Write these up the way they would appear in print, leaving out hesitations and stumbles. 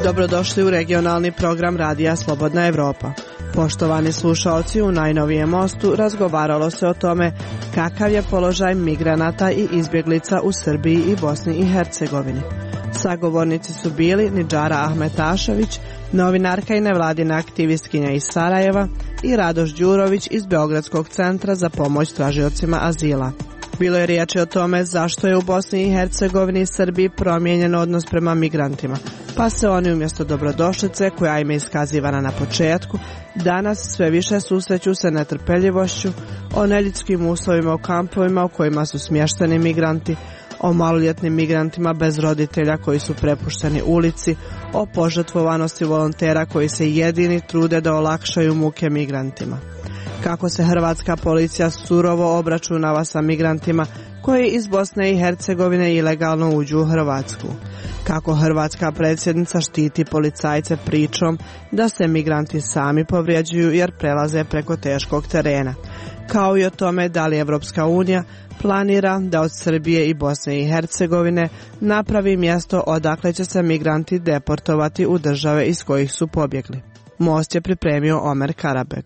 Dobrodošli u regionalni program Radija Slobodna Evropa. Poštovani slušalci, u najnovijem mostu razgovaralo se o tome kakav je položaj migranata i izbjeglica u Srbiji i Bosni i Hercegovini. Sagovornici su bili Nidžara Ahmetašević, novinarka i nevladina aktivistkinja iz Sarajeva, i Radoš Đurović iz Beogradskog centra za pomoć tražiocima azila. Bilo je riječi o tome zašto je u Bosni i Hercegovini i Srbiji promijenjen odnos prema migrantima, pa se oni umjesto dobrodošlice, koja im je iskazivana na početku, danas sve više susreću sa netrpeljivošću, o neljudskim uslovima u kampovima u kojima su smješteni migranti, o maloljetnim migrantima bez roditelja koji su prepušteni ulici, o požrtvovanosti volontera koji se jedini trude da olakšaju muke migrantima. Kako se hrvatska policija surovo obračunava sa migrantima koji iz Bosne i Hercegovine ilegalno uđu u Hrvatsku. Kako hrvatska predsjednica štiti policajce pričom da se migranti sami povrijeđuju jer prelaze preko teškog terena. Kao i o tome da li Evropska unija planira da od Srbije i Bosne i Hercegovine napravi mjesto odakle će se migranti deportovati u države iz kojih su pobjegli. Most je pripremio Omer Karabeg.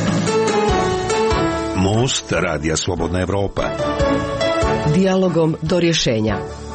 Most Radija Slobodna Evropa. Dijalogom do rješenja.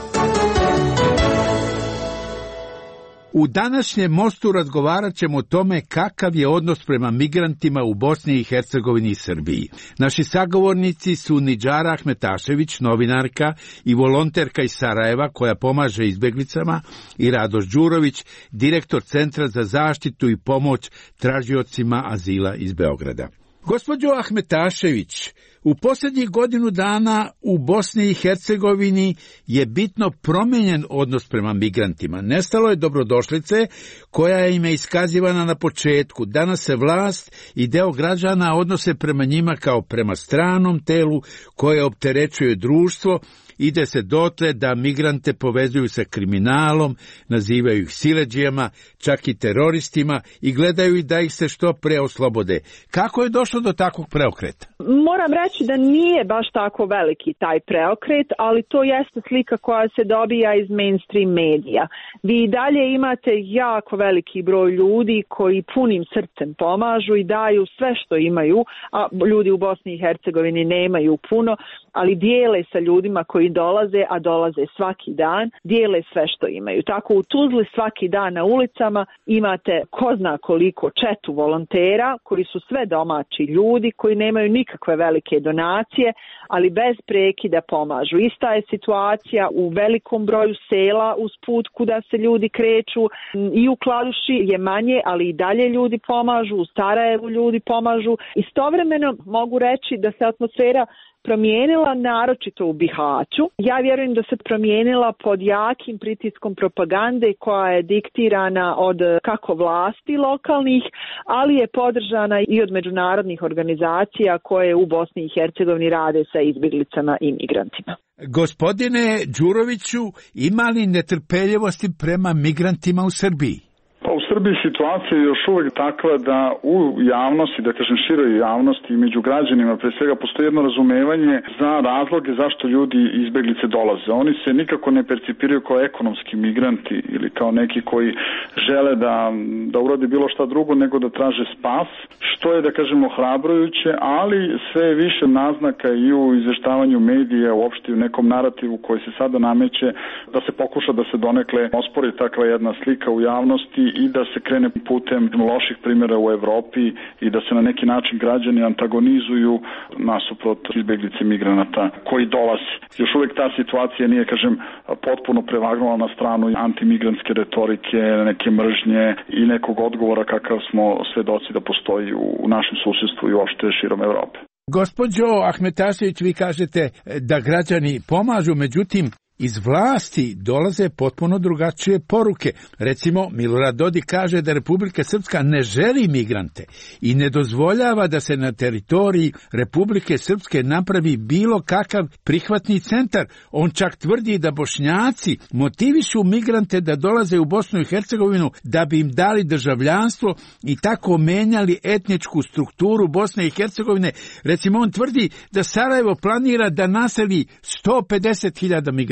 U današnjem mostu razgovarat ćemo o tome kakav je odnos prema migrantima u Bosni i Hercegovini i Srbiji. Naši sagovornici su Nidžara Ahmetašević, novinarka i volonterka iz Sarajeva koja pomaže izbjeglicama, i Radoš Đurović, direktor Centra za zaštitu i pomoć tražiocima azila iz Beograda. Gospođo Ahmetašević, u posljednjih godinu dana u Bosni i Hercegovini je bitno promijenjen odnos prema migrantima. Nestalo je dobrodošlice koja im je iskazivana na početku. Danas se vlast i deo građana odnose prema njima kao prema stranom telu koje opterećuje društvo. Ide se dotle da migrante povezuju sa kriminalom, nazivaju ih siledžijama, čak i teroristima, i gledaju da ih se što pre oslobode. Kako je došlo do takvog preokreta? Moram reći da nije baš tako veliki taj preokret, ali to jeste slika koja se dobija iz mainstream medija. Vi i dalje imate jako veliki broj ljudi koji punim srcem pomažu i daju sve što imaju, a ljudi u Bosni i Hercegovini nemaju puno, ali dijele sa ljudima koji dolaze, a dolaze svaki dan, dijele sve što imaju. Tako u Tuzli svaki dan na ulicama imate ko zna koliko četu volontera koji su sve domaći ljudi koji nemaju nikakve velike donacije, ali bez prekida pomažu. Ista je situacija u velikom broju sela uz put kuda se ljudi kreću, i u Kladuši je manje, ali i dalje ljudi pomažu, u Sarajevu ljudi pomažu. Istovremeno mogu reći da se atmosfera promijenila, naročito u Bihaću. Ja vjerujem da se promijenila pod jakim pritiskom propagande koja je diktirana od kako vlasti lokalnih, ali je podržana i od međunarodnih organizacija koje u Bosni i Hercegovini rade sa izbjeglicama i migrantima. Gospodine Đuroviću, ima li netrpeljivosti prema migrantima u Srbiji? U Srbiji situacija je još uvijek takva da u javnosti, da kažem široj javnosti i među građanima pre svega postoji jedno razumevanje za razloge zašto ljudi izbjeglice dolaze. Oni se nikako ne percipiraju kao ekonomski migranti ili kao neki koji žele da urade bilo šta drugo nego da traže spas, što je, da kažemo, ohrabrujuće, ali sve više naznaka i u izvještavanju medija, uopšte u nekom narativu koji se sada nameće, da se pokuša da se donekle ospori takva jedna slika u javnosti i da se krene putem loših primjera u Evropi i da se na neki način građani antagonizuju nasuprot izbjeglice migranata koji dolaze. Još uvijek ta situacija nije, kažem, potpuno prevagnula na stranu antimigrantske retorike, neke mržnje i nekog odgovora kakav smo svedoci da postoji u našem susjedstvu i uopšte širom Evrope. Gospođo Ahmetašević, vi kažete da građani pomažu, međutim, iz vlasti dolaze potpuno drugačije poruke. Recimo, Milorad Dodik kaže da Republika Srpska ne želi migrante i ne dozvoljava da se na teritoriji Republike Srpske napravi bilo kakav prihvatni centar. On čak tvrdi da Bošnjaci motivišu migrante da dolaze u Bosnu i Hercegovinu da bi im dali državljanstvo i tako menjali etničku strukturu Bosne i Hercegovine. Recimo, on tvrdi da Sarajevo planira da naseli 150.000 migranata.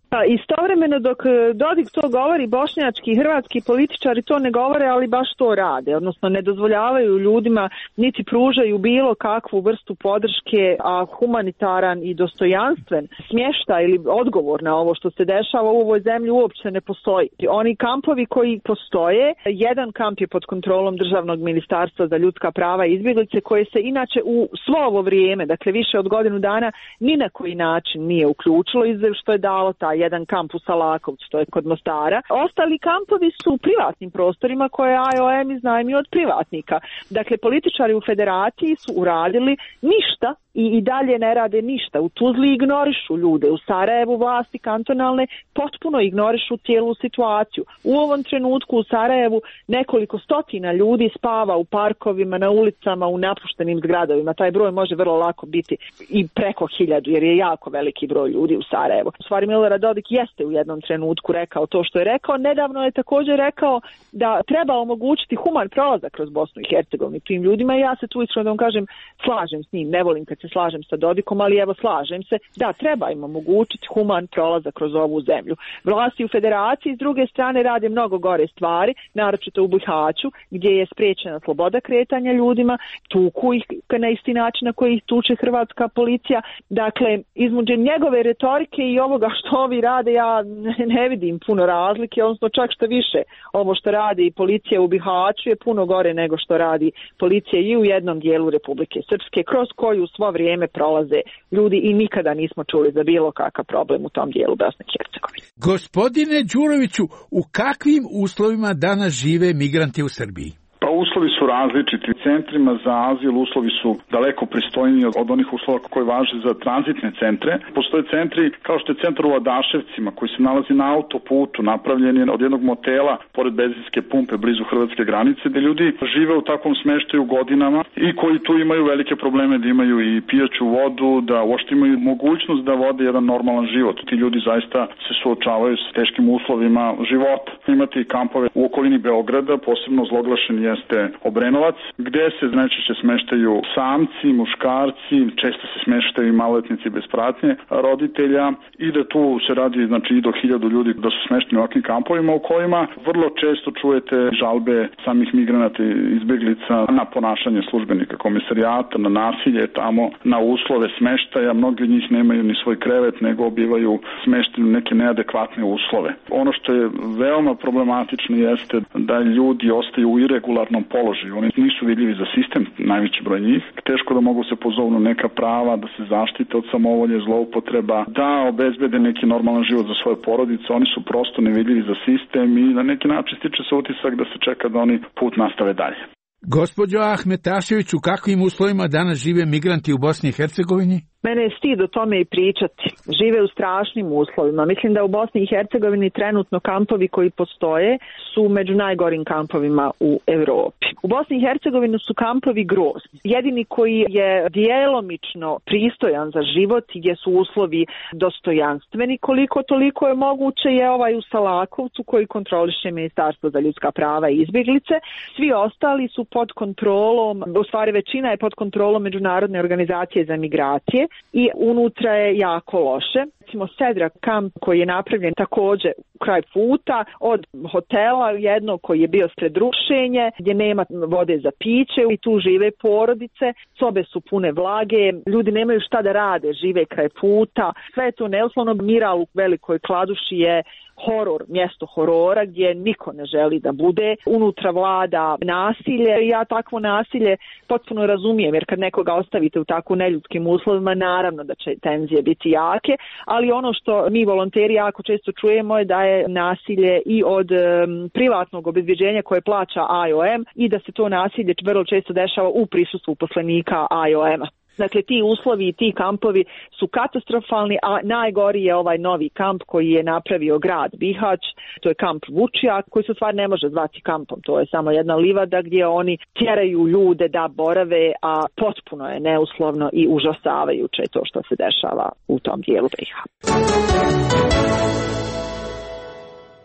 Pa istovremeno dok Dodik to govori, bošnjački i hrvatski političari to ne govore, ali baš to rade, odnosno ne dozvoljavaju ljudima niti pružaju bilo kakvu vrstu podrške, a humanitaran i dostojanstven smještaj ili odgovor na ovo što se dešava u ovoj zemlji uopće ne postoji. Oni kampovi koji postoje, jedan kamp je pod kontrolom Državnog ministarstva za ljudska prava i izbjeglice, koje se inače u svo ovo vrijeme, dakle više od godinu dana, ni na koji način nije uključilo, iz što je dalo taj jedan kamp u Salakovcu, to je kod Mostara. Ostali kampovi su u privatnim prostorima koje IOM iznajmio od privatnika. Dakle, političari u federaciji su uradili ništa i dalje ne rade ništa. U Tuzli ignorišu ljude, u Sarajevu vlasti kantonalne potpuno ignorišu cijelu situaciju. U ovom trenutku u Sarajevu nekoliko stotina ljudi spava u parkovima, na ulicama, u napuštenim zgradovima. Taj broj može vrlo lako biti i preko 1000, jer je jako veliki broj ljudi u Sarajevu. U stvari Milorad Dodik jeste u jednom trenutku rekao to što je rekao. Nedavno je također rekao da treba omogućiti human prolazak kroz Bosnu i Hercegovinu tim ljudima i ja se tu iskreno da vam kažem slažem s njim, ne volim kad se slažem sa Dodikom, ali evo slažem se da treba im omogućiti human prolazak kroz ovu zemlju. Vlasti u federaciji s druge strane rade mnogo gore stvari, naročito u Bihaću gdje je spriječena sloboda kretanja ljudima, tuku ih na isti način na koji ih tuče hrvatska policija. Dakle, između njegove retorike i ovoga što ovi rade ja ne vidim puno razlike, odnosno čak što više ovo što radi policija u Bihaću je puno gore nego što radi policija i u jednom dijelu Republike Srpske, kroz koju svo vrijeme prolaze ljudi i nikada nismo čuli za bilo kakav problem u tom dijelu Bosne i Hercegovine. Gospodine Đuroviću, u kakvim uslovima danas žive migranti u Srbiji? Pa uslovi su različiti. U centrima za azil uslovi su daleko pristojniji od onih uslova koji važe za tranzitne centre. Postoje centri kao što je centar u Adaševcima koji se nalazi na autoputu, napravljen je od jednog motela pored benzinske pumpe blizu hrvatske granice, gdje ljudi žive u takvom smeštaju godinama i koji tu imaju velike probleme da imaju i pijaću vodu, da uopšte imaju mogućnost da vode jedan normalan život. Ti ljudi zaista se suočavaju s teškim uslovima života. Imate i kampove u okolini Beograda, posebno zloglašen jeste Obrenovac, gdje se najčešće smeštaju samci, muškarci, često se smeštaju i maloletnici bez pratnje roditelja i da tu se radi znači i do 1000 ljudi da su smešteni u ovakvim kampovima u kojima vrlo često čujete žalbe samih migranata i izbjeglica na ponašanje službenika komisarijata, na nasilje tamo, na uslove smeštaja. Mnogi od njih nemaju ni svoj krevet, nego bivaju smešteni u neke neadekvatne uslove. Ono što je veoma problematično jeste da ljudi ostaju u irregularnom položaju. Oni nisu vidljivi za sistem, najveći broj njih. Teško da mogu se pozovnu neka prava, da se zaštite od samovolje, zloupotreba, da obezbede neki normalan život za svoje porodice. Oni su prosto nevidljivi za sistem i na neki način stiče se utisak da se čeka da oni put nastave dalje. Gospođo Ahmetašević, u kakvim uslovima danas žive migranti u Bosni i Hercegovini? Mene je stid o tome i pričati. Žive u strašnim uslovima. Mislim da u Bosni i Hercegovini trenutno kampovi koji postoje su među najgorim kampovima u Europi. U Bosni i Hercegovini su kampovi grozni. Jedini koji je djelomično pristojan za život, gdje su uslovi dostojanstveni, koliko toliko je moguće, je ovaj u Salakovcu koji kontroliše Ministarstvo za ljudska prava i izbjeglice. Svi ostali su pod kontrolom, u stvari većina je pod kontrolom Međunarodne organizacije za migracije i unutra je jako loše. Recimo Sedra kamp koji je napravljen također kraj puta od hotela jednog koji je bio pred rušenje, gdje nema vode za piće i tu žive porodice, sobe su pune vlage, ljudi nemaju šta da rade, žive kraj puta, sve je to neuslovno. Miral u Velikoj Kladuši je horor, mjesto horora gdje niko ne želi da bude. Unutra vlada nasilje i ja takvo nasilje potpuno razumijem, jer kad nekoga ostavite u tako neljudskim uslovima, naravno da će tenzije biti jake, ali ono što mi volonteri jako često čujemo je da je nasilje i od privatnog obezbjeđenja koje plaća IOM i da se to nasilje vrlo često dešava u prisustvu uposlenika IOM-a. Dakle, ti uslovi i ti kampovi su katastrofalni, a najgori je ovaj novi kamp koji je napravio grad Bihać, to je kamp Vučija, koji se u stvari ne može zvati kampom, to je samo jedna livada gdje oni tjeraju ljude da borave, a potpuno je neuslovno i užasavajuće to što se dešava u tom dijelu Biha.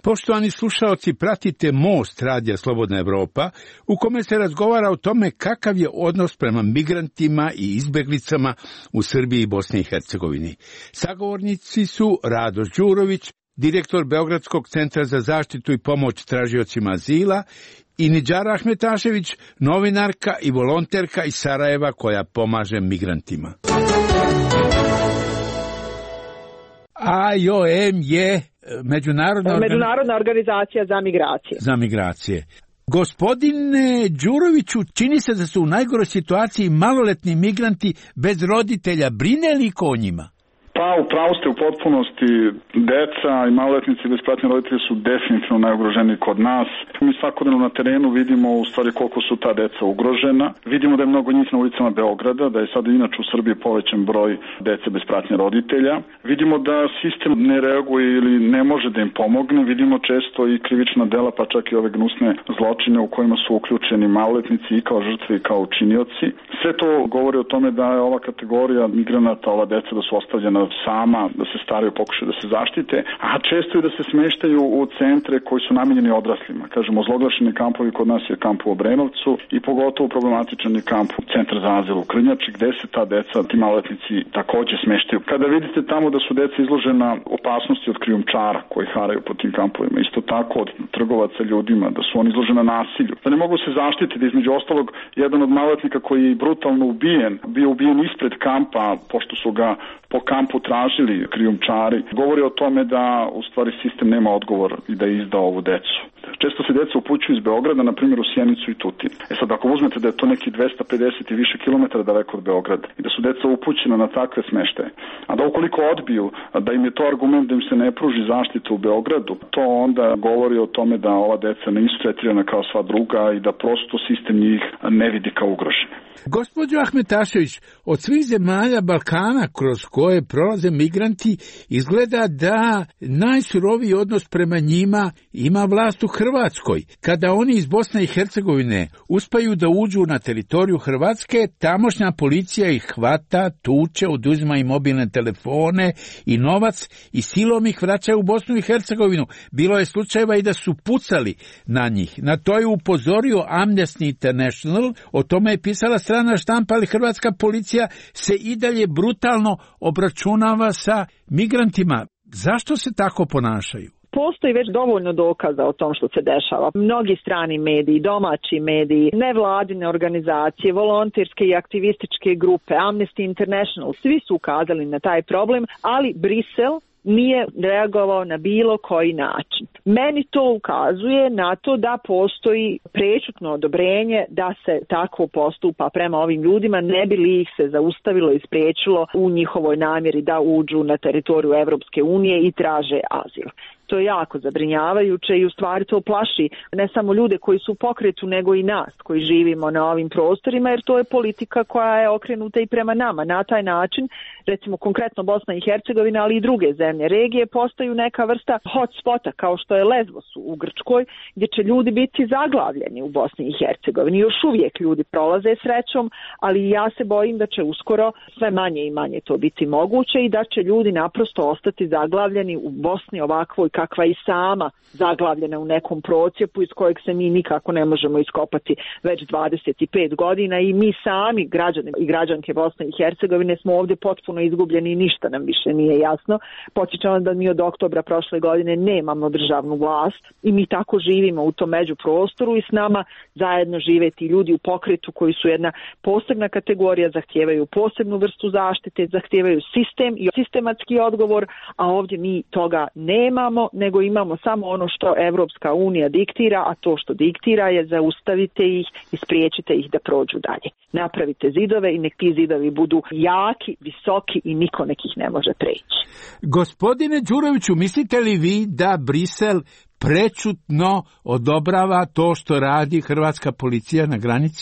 Poštovani slušaoci, pratite Most radija Slobodna Evropa, u kome se razgovara o tome kakav je odnos prema migrantima i izbeglicama u Srbiji i Bosni i Hercegovini. Sagovornici su Rado Đurović, direktor Beogradskog centra za zaštitu i pomoć tražiocima azila, i Nidžara Ahmetašević, novinarka i volonterka iz Sarajeva koja pomaže migrantima. IOM je Međunarodna organizacija za migracije. Gospodine Đuroviću, čini se da su u najgoroj situaciji maloletni migranti bez roditelja. Brine li ko o njima? Pa, upravo ste u potpunosti. Deca i maloletnici bez pratnje roditelja su definitivno najugroženiji kod nas. Mi svakodnevno na terenu vidimo u stvari koliko su ta deca ugrožena. Vidimo da je mnogo njih na ulicama Beograda, da je sad inače u Srbiji povećan broj dece bez pratnje roditelja. Vidimo da sistem ne reaguje ili ne može da im pomogne. Vidimo često i krivična dela, pa čak i ove gnusne zločine u kojima su uključeni maloletnici i kao žrtve i kao učinioci. Sve to govori o tome da je ova kategorija migranata, ova deca da su ostavljena sama, da se staraju, pokušaju da se zaštite, a često i da se smeštaju u centre koji su namenjeni odraslima. Kažemo, ozloglašeni kampovi kod nas je kamp u Obrenovcu i pogotovo problematičan je kamp u Centar za azil u Krnjači, gde se ta deca, ti maloletnici takođe smeštaju. Kada vidite tamo da su deca izložena opasnosti od krijumčara koji haraju po tim kampovima, isto tako od trgovaca ljudima, da su oni izložena nasilju, da ne mogu se zaštititi, između ostalog, jedan od maloletnika koji je brutalno bio ubijen ispred kampa, pošto su ga po kampu tražili krijumčari, govori o tome da u stvari sistem nema odgovor i da je izdao ovu decu. Često se deca upućuju iz Beograda, na primjer u Sjenicu i Tutin. Sad, ako uzmete da je to neki 250 i više kilometara daleko od Beograda i da su deca upućena na takve smeštaje, a da ukoliko odbiju, da im je to argument da im se ne pruži zaštita u Beogradu, to onda govori o tome da ova deca nisu tretirana kao sva druga i da prosto sistem njih ne vidi kao ugrožene. Gospođo Ahmetašević, od svih zemalja Balkana kroz koje prolaze migranti, izgleda da najsuroviji odnos prema njima ima vlast u Hrvatskoj. Kada oni iz Bosne i Hercegovine uspaju da uđu na teritoriju Hrvatske, tamošnja policija ih hvata, tuče, oduzima im mobilne telefone i novac i silom ih vraća u Bosnu i Hercegovinu. Bilo je slučajeva i da su pucali na njih. Na to je upozorio Amnesty International, o tome je pisala strana štampa, ali hrvatska policija se i dalje brutalno obračunava sa migrantima. Zašto se tako ponašaju? Postoji već dovoljno dokaza o tom što se dešava. Mnogi strani mediji, domaći mediji, nevladine organizacije, volonterske i aktivističke grupe, Amnesty International, svi su ukazali na taj problem, ali Brisel nije reagovao na bilo koji način. Meni to ukazuje na to da postoji prečutno odobrenje da se tako postupa prema ovim ljudima, ne bi li ih se zaustavilo i spriječilo u njihovoj namjeri da uđu na teritoriju Evropske unije i traže azil. To je jako zabrinjavajuće i u stvari to plaši ne samo ljude koji su u pokretu, nego i nas koji živimo na ovim prostorima, jer to je politika koja je okrenuta i prema nama. Na taj način, recimo konkretno Bosna i Hercegovina, ali i druge zemlje regije postaju neka vrsta hotspota kao što je Lesbos u Grčkoj, gdje će ljudi biti zaglavljeni u Bosni i Hercegovini. Još uvijek ljudi prolaze srećom, ali ja se bojim da će uskoro sve manje i manje to biti moguće i da će ljudi naprosto ostati zaglavljeni u Bosni ovakvoj kakva i sama zaglavljena u nekom procjepu iz kojeg se mi nikako ne možemo iskopati već 25 godina i mi sami, građani i građanke Bosne i Hercegovine, smo ovdje potpuno izgubljeni i ništa nam više nije jasno. Podsjećam da mi od oktobra prošle godine nemamo državnu vlast i mi tako živimo u tom međuprostoru i s nama zajedno žive ti ljudi u pokretu koji su jedna posebna kategorija, zahtijevaju posebnu vrstu zaštite, zahtijevaju sistem i sistematski odgovor, a ovdje mi toga nemamo, nego imamo samo ono što Evropska unija diktira, a to što diktira je zaustavite ih i spriječite ih da prođu dalje. Napravite zidove i nek ti zidovi budu jaki, visoki i niko nekih ne može preći. Gospodine Đuroviću, mislite li vi da Brisel prečutno odobrava to što radi hrvatska policija na granici?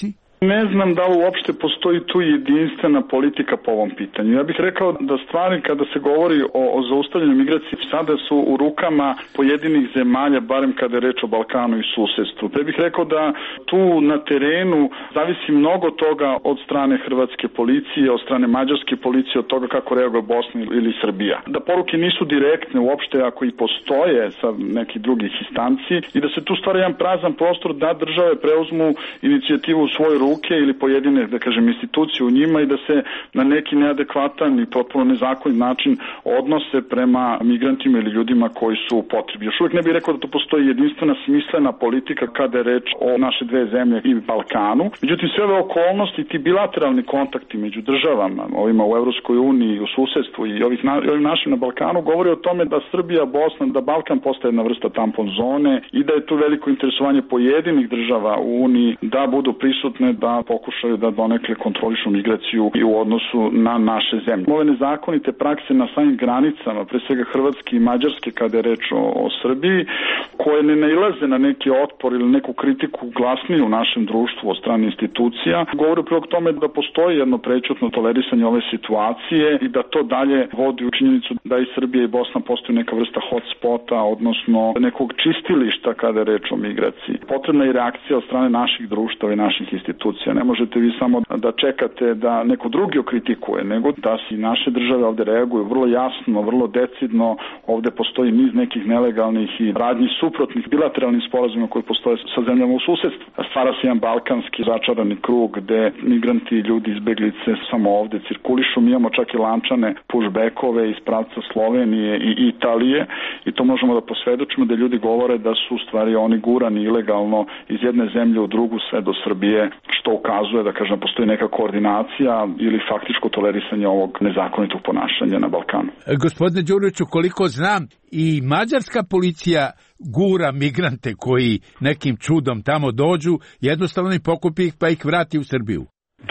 Ne znam da li uopšte postoji tu jedinstvena politika po ovom pitanju. Ja bih rekao da stvari kada se govori o zaustavljanju migracije sada su u rukama pojedinih zemalja, barem kada je reč o Balkanu i susedstvu. Ja bih rekao da tu na terenu zavisi mnogo toga od strane hrvatske policije, od strane mađarske policije, od toga kako reaguje Bosna ili Srbija. Da poruke nisu direktne uopšte ako i postoje sa nekih drugih instanci i da se tu stvara jedan prazan prostor da države preuzmu inicijativu u svoje ruke ili pojedine, da kažem, institucije u njima i da se na neki neadekvatan i potpuno nezakonit način odnose prema migrantima ili ljudima koji su potrebi. Još uvijek ne bih rekao da to postoji jedinstvena smislena politika kada je reč o naše dve zemlje i Balkanu. Međutim, sve ove okolnosti i ti bilateralni kontakti među državama, ovima u Evropskoj uniji, u susedstvu i ovim našim na Balkanu govori o tome da Srbija, Bosna, da Balkan postaje jedna vrsta tampon zone i da je tu veliko interesovanje pojedinih država u Uniji da budu prisutne, da pokušaju da donekle kontrolišu migraciju i u odnosu na naše zemlje. Ove nezakonite prakse na samim granicama, pre svega Hrvatske i Mađarske kada je reč o Srbiji, koje ne nailaze na neki otpor ili neku kritiku glasniju u našem društvu od strane institucija, govori upravo tome da postoji jedno prećutno tolerisanje ove situacije i da to dalje vodi u činjenicu da i Srbija i Bosna postaju neka vrsta hotspota, odnosno nekog čistilišta kada je reč o migraciji. Potrebna je reakcija od strane naših društava i naših institucija. Ne možete vi samo da čekate da neko drugi okritikuje, nego da si naše države ovde reaguju vrlo jasno, vrlo decidno. Ovde postoji niz nekih nelegalnih i radnji suprotnih bilateralnih sporazuma koji postoje sa zemljama u susedstvu. Stvara se jedan balkanski začarani krug gde migranti i ljudi izbeglice samo ovde cirkulišu. Mi imamo čak i lančane pushbackove iz pravca Slovenije i Italije i to možemo da posvedočimo da ljudi govore da su u stvari oni gurani ilegalno iz jedne zemlje u drugu sve do Srbije, što ukazuje da kažem postoji neka koordinacija ili faktičko tolerisanje ovog nezakonitog ponašanja na Balkanu. Gospodine Đuroviću, koliko znam, i mađarska policija gura migrante koji nekim čudom tamo dođu, jednostavno i pokupi ih pa ih vrati u Srbiju.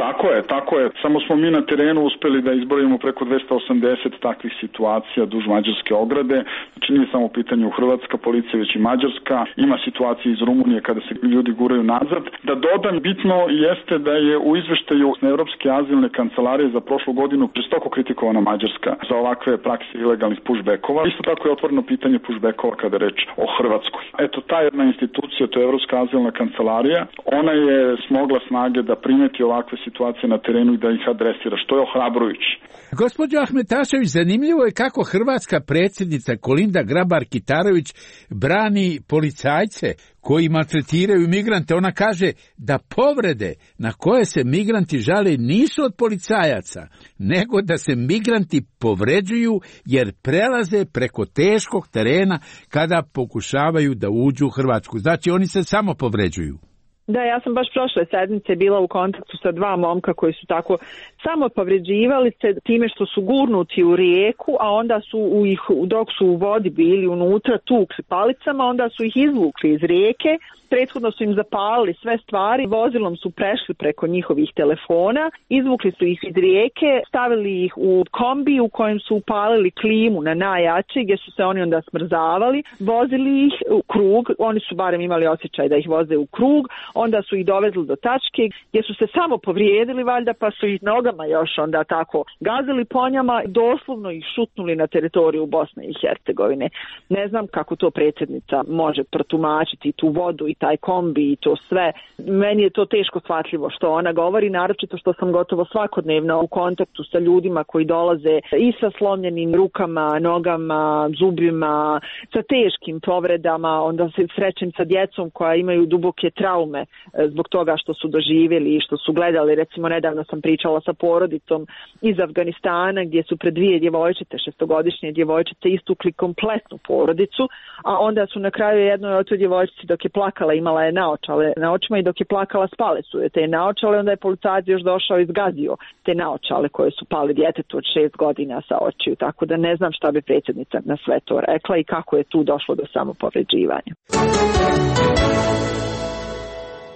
Tako je. Samo smo mi na terenu uspeli da izborimo preko 280 takvih situacija duž mađarske ograde. Znači nije samo u pitanju hrvatska policija, već i mađarska. Ima situacije iz Rumunije kada se ljudi guraju nazad. Da dodam, bitno jeste da je u izveštaju Evropske azilne kancelarije za prošlu godinu žestoko kritikovana Mađarska za ovakve prakse ilegalnih pushbackova. Isto tako je otvoreno pitanje pushbackova kada je reč o Hrvatskoj. Eto, ta jedna institucija, to je Evropska azilna kancelarija, ona je smogla snage da primeti ovakve situacije na terenu i da ih adresira, što je ohrabrujuće. Gospođo Ahmetašević, zanimljivo je kako hrvatska predsjednica Kolinda Grabar-Kitarović brani policajce koji maltretiraju migrante. Ona kaže da povrede na koje se migranti žale nisu od policajaca, nego da se migranti povređuju jer prelaze preko teškog terena kada pokušavaju da uđu u Hrvatsku. Znači oni se samo povređuju. Da, ja sam baš prošle sedmice bila u kontaktu sa dva momka koji su tako samo povređivali se time što su gurnuti u rijeku, a onda su dok su u vodi bili unutra tukli palicama, onda su ih izvukli iz rijeke, prethodno su im zapalili sve stvari, vozilom su prešli preko njihovih telefona, izvukli su ih iz rijeke, stavili ih u kombi u kojem su upalili klimu na najjače gdje su se oni onda smrzavali, vozili ih u krug, oni su barem imali osjećaj da ih voze u krug, onda su ih dovezli do tačke gdje su se samo povrijedili valjda pa su ih nogama još onda tako gazili po njama, doslovno ih šutnuli na teritoriju Bosne i Hercegovine. Ne znam kako to predsjednica može protumačiti tu vodu i taj kombi i to sve. Meni je to teško shvatljivo što ona govori, naročito što sam gotovo svakodnevno u kontaktu sa ljudima koji dolaze i sa slomljenim rukama, nogama, zubima, sa teškim povredama, onda se srećem sa djecom koja imaju duboke traume zbog toga što su doživjeli i što su gledali. Recimo, nedavno sam pričala sa porodicom iz Afganistana gdje su pred dvije djevojčice, 6-godišnje djevojčice, istukli kompletnu porodicu, a onda su na kraju jednoj od toj djevojčici dok je plakala, imala je naočale na očima i dok je plakala spale su je te naočale, onda je policajac još došao i izgazio te naočale koje su pali djetetu od 6 godina sa očiju, tako da ne znam šta bi predsjednica na sve to rekla i kako je tu došlo do samopovređivanja.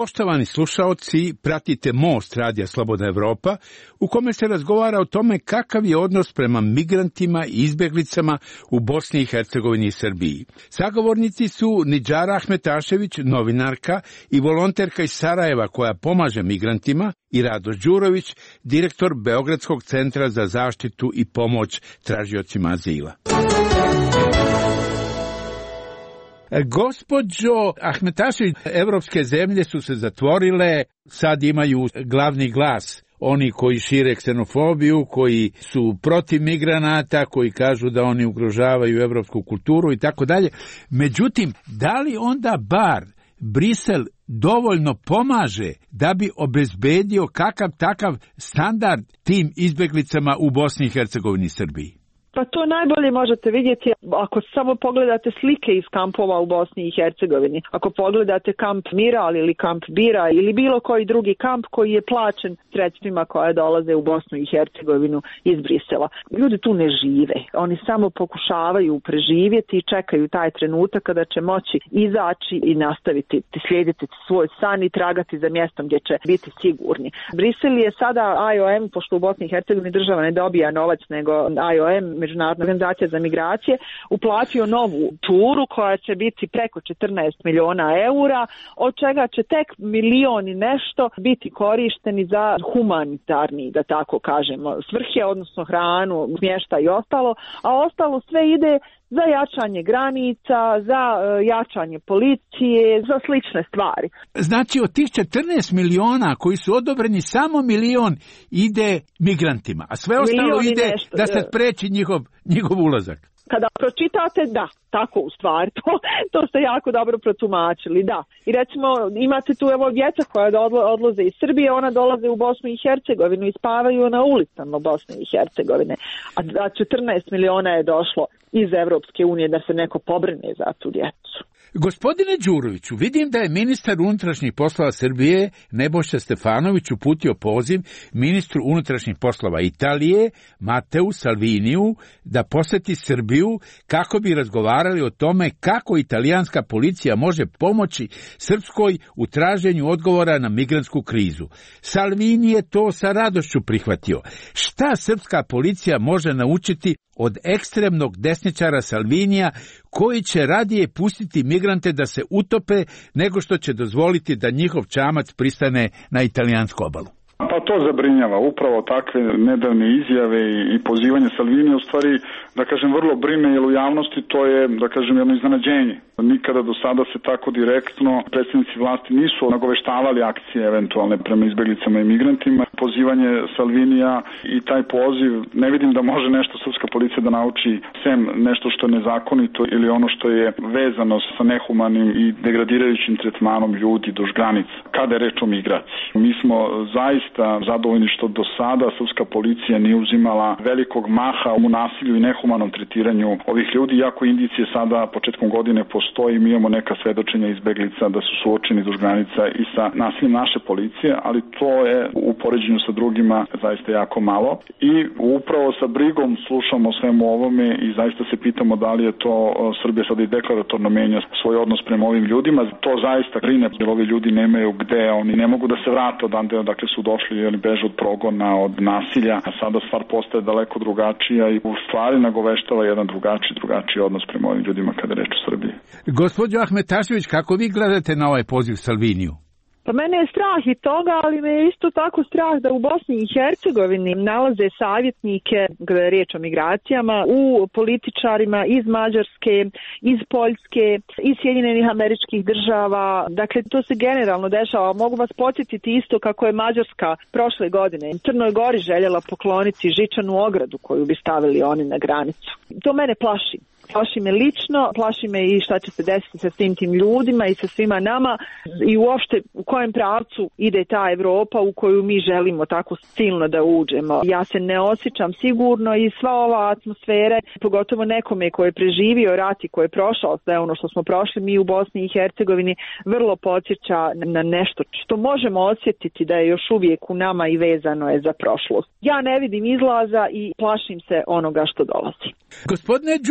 Poštovani slušaoci, pratite Most Radija Slobodna Evropa, u kome se razgovara o tome kakav je odnos prema migrantima i izbjeglicama u Bosni i Hercegovini i Srbiji. Sagovornici su Nidžara Ahmetašević, novinarka i volonterka iz Sarajeva koja pomaže migrantima, i Radoš Đurović, direktor Beogradskog centra za zaštitu i pomoć tražiocima azila. Gospođo Ahmetašević, evropske zemlje su se zatvorile, sad imaju glavni glas. Oni koji šire ksenofobiju, koji su protiv migranata, koji kažu da oni ugrožavaju evropsku kulturu i tako dalje. Međutim, da li onda bar Brisel dovoljno pomaže da bi obezbedio kakav takav standard tim izbjeglicama u Bosni i Hercegovini i Srbiji? Pa to najbolje možete vidjeti ako samo pogledate slike iz kampova u Bosni i Hercegovini. Ako pogledate kamp Miral ili kamp Bira ili bilo koji drugi kamp koji je plaćen sredstvima koja dolaze u Bosnu i Hercegovinu iz Brisela. Ljudi tu ne žive. Oni samo pokušavaju preživjeti i čekaju taj trenutak kada će moći izaći i nastaviti slijediti svoj san i tragati za mjestom gdje će biti sigurni. Brisel je sada IOM, pošto u Bosni i Hercegovini država ne dobija novac nego IOM, Međunarodna organizacija za migracije, uplatio novu turu koja će biti preko 14 miliona eura, od čega će tek milion i nešto biti korišteni za humanitarni, da tako kažemo, svrhe, odnosno hranu, smještaj i ostalo, a ostalo sve ide za jačanje granica, za jačanje policije, za slične stvari. Znači od tih 14 miliona koji su odobreni, samo milion ide migrantima, a sve ostalo ide nešto, da se spreči njihov ulazak. Kada pročitate, da, tako u stvari, to ste jako dobro protumačili, da. I recimo imate tu evo djeca koja odlaze iz Srbije, ona dolaze u Bosnu i Hercegovinu i spavaju na ulicama Bosne i Hercegovine, a 14 miliona je došlo iz Evropske unije da se neko pobrine za tu djecu. Gospodine Đuroviću, vidim da je ministar unutrašnjih poslova Srbije Nebojša Stefanović uputio poziv ministru unutrašnjih poslova Italije Mateu Salviniju da posjeti Srbiju kako bi razgovarali o tome kako italijanska policija može pomoći Srpskoj u traženju odgovora na migrantsku krizu. Salvini je to sa radošću prihvatio. Šta srpska policija može naučiti od ekstremnog desničara Salvinija koji će radije pustiti migrante da se utope nego što će dozvoliti da njihov čamac pristane na italijansku obalu? Pa to zabrinjava. Upravo takve nedavne izjave i pozivanje Salvinija u stvari, da kažem, vrlo brine, jer u javnosti to je, da kažem, jedno iznenađenje. Nikada do sada se tako direktno predstavnici vlasti nisu nagoveštavali akcije eventualne prema izbjeglicama i migrantima. Pozivanje Salvinija i taj poziv, ne vidim da može nešto srpska policija da nauči, sem nešto što je nezakonito ili ono što je vezano sa nehumanim i degradirajućim tretmanom ljudi duž granica, kada je reč o migraciji. Mi smo zaista zadovoljni što do sada srpska policija nije uzimala velikog maha u nasilju i nehumanom tretiranju ovih ljudi, iako indicije sada početkom godine postoji, mi imamo neka svedočenja izbeglica da su suočeni duž granica i sa nasiljem naše policije, ali to je u poređenju sa drugima zaista jako malo. I upravo sa brigom slušamo svemu ovome i zaista se pitamo da li je to Srbija sada i deklaratorno menja svoj odnos prema ovim ljudima. To zaista brine, jer ovi ljudi nemaju gde, oni ne mogu da se vrate odande odakle su došli ili beže od progona, od nasilja. A sada stvar postaje daleko drugačija i u stvari nagoveštava jedan drugačiji odnos prema ovim ljudima kada je reč o Srbiji. Gospođo Ahmetašević, kako vi gledate na ovaj poziv Salviniju? Pa mene je strah i toga, ali me je isto tako strah da u Bosni i Hercegovini nalaze savjetnike, kada je riječ o migracijama, u političarima iz Mađarske, iz Poljske, iz Sjedinjenih Američkih Država. Dakle, to se generalno dešava. Mogu vas podsjetiti isto kako je Mađarska prošle godine Crnoj Gori željela pokloniti žičanu ogradu koju bi stavili oni na granicu. To mene plaši. Plaši me lično, plaši me i šta će se desiti sa svim tim ljudima i sa svima nama i uopšte u kojem pravcu ide ta Evropa u koju mi želimo tako silno da uđemo. Ja se ne osjećam sigurno i sva ova atmosfera, pogotovo nekome koji je preživio rat i koji je prošao sve ono što smo prošli mi u Bosni i Hercegovini, vrlo podsjeća na nešto što možemo osjetiti da je još uvijek u nama i vezano je za prošlost. Ja ne vidim izlaza i plašim se onoga što dolazi. Gospodine Đuroviću,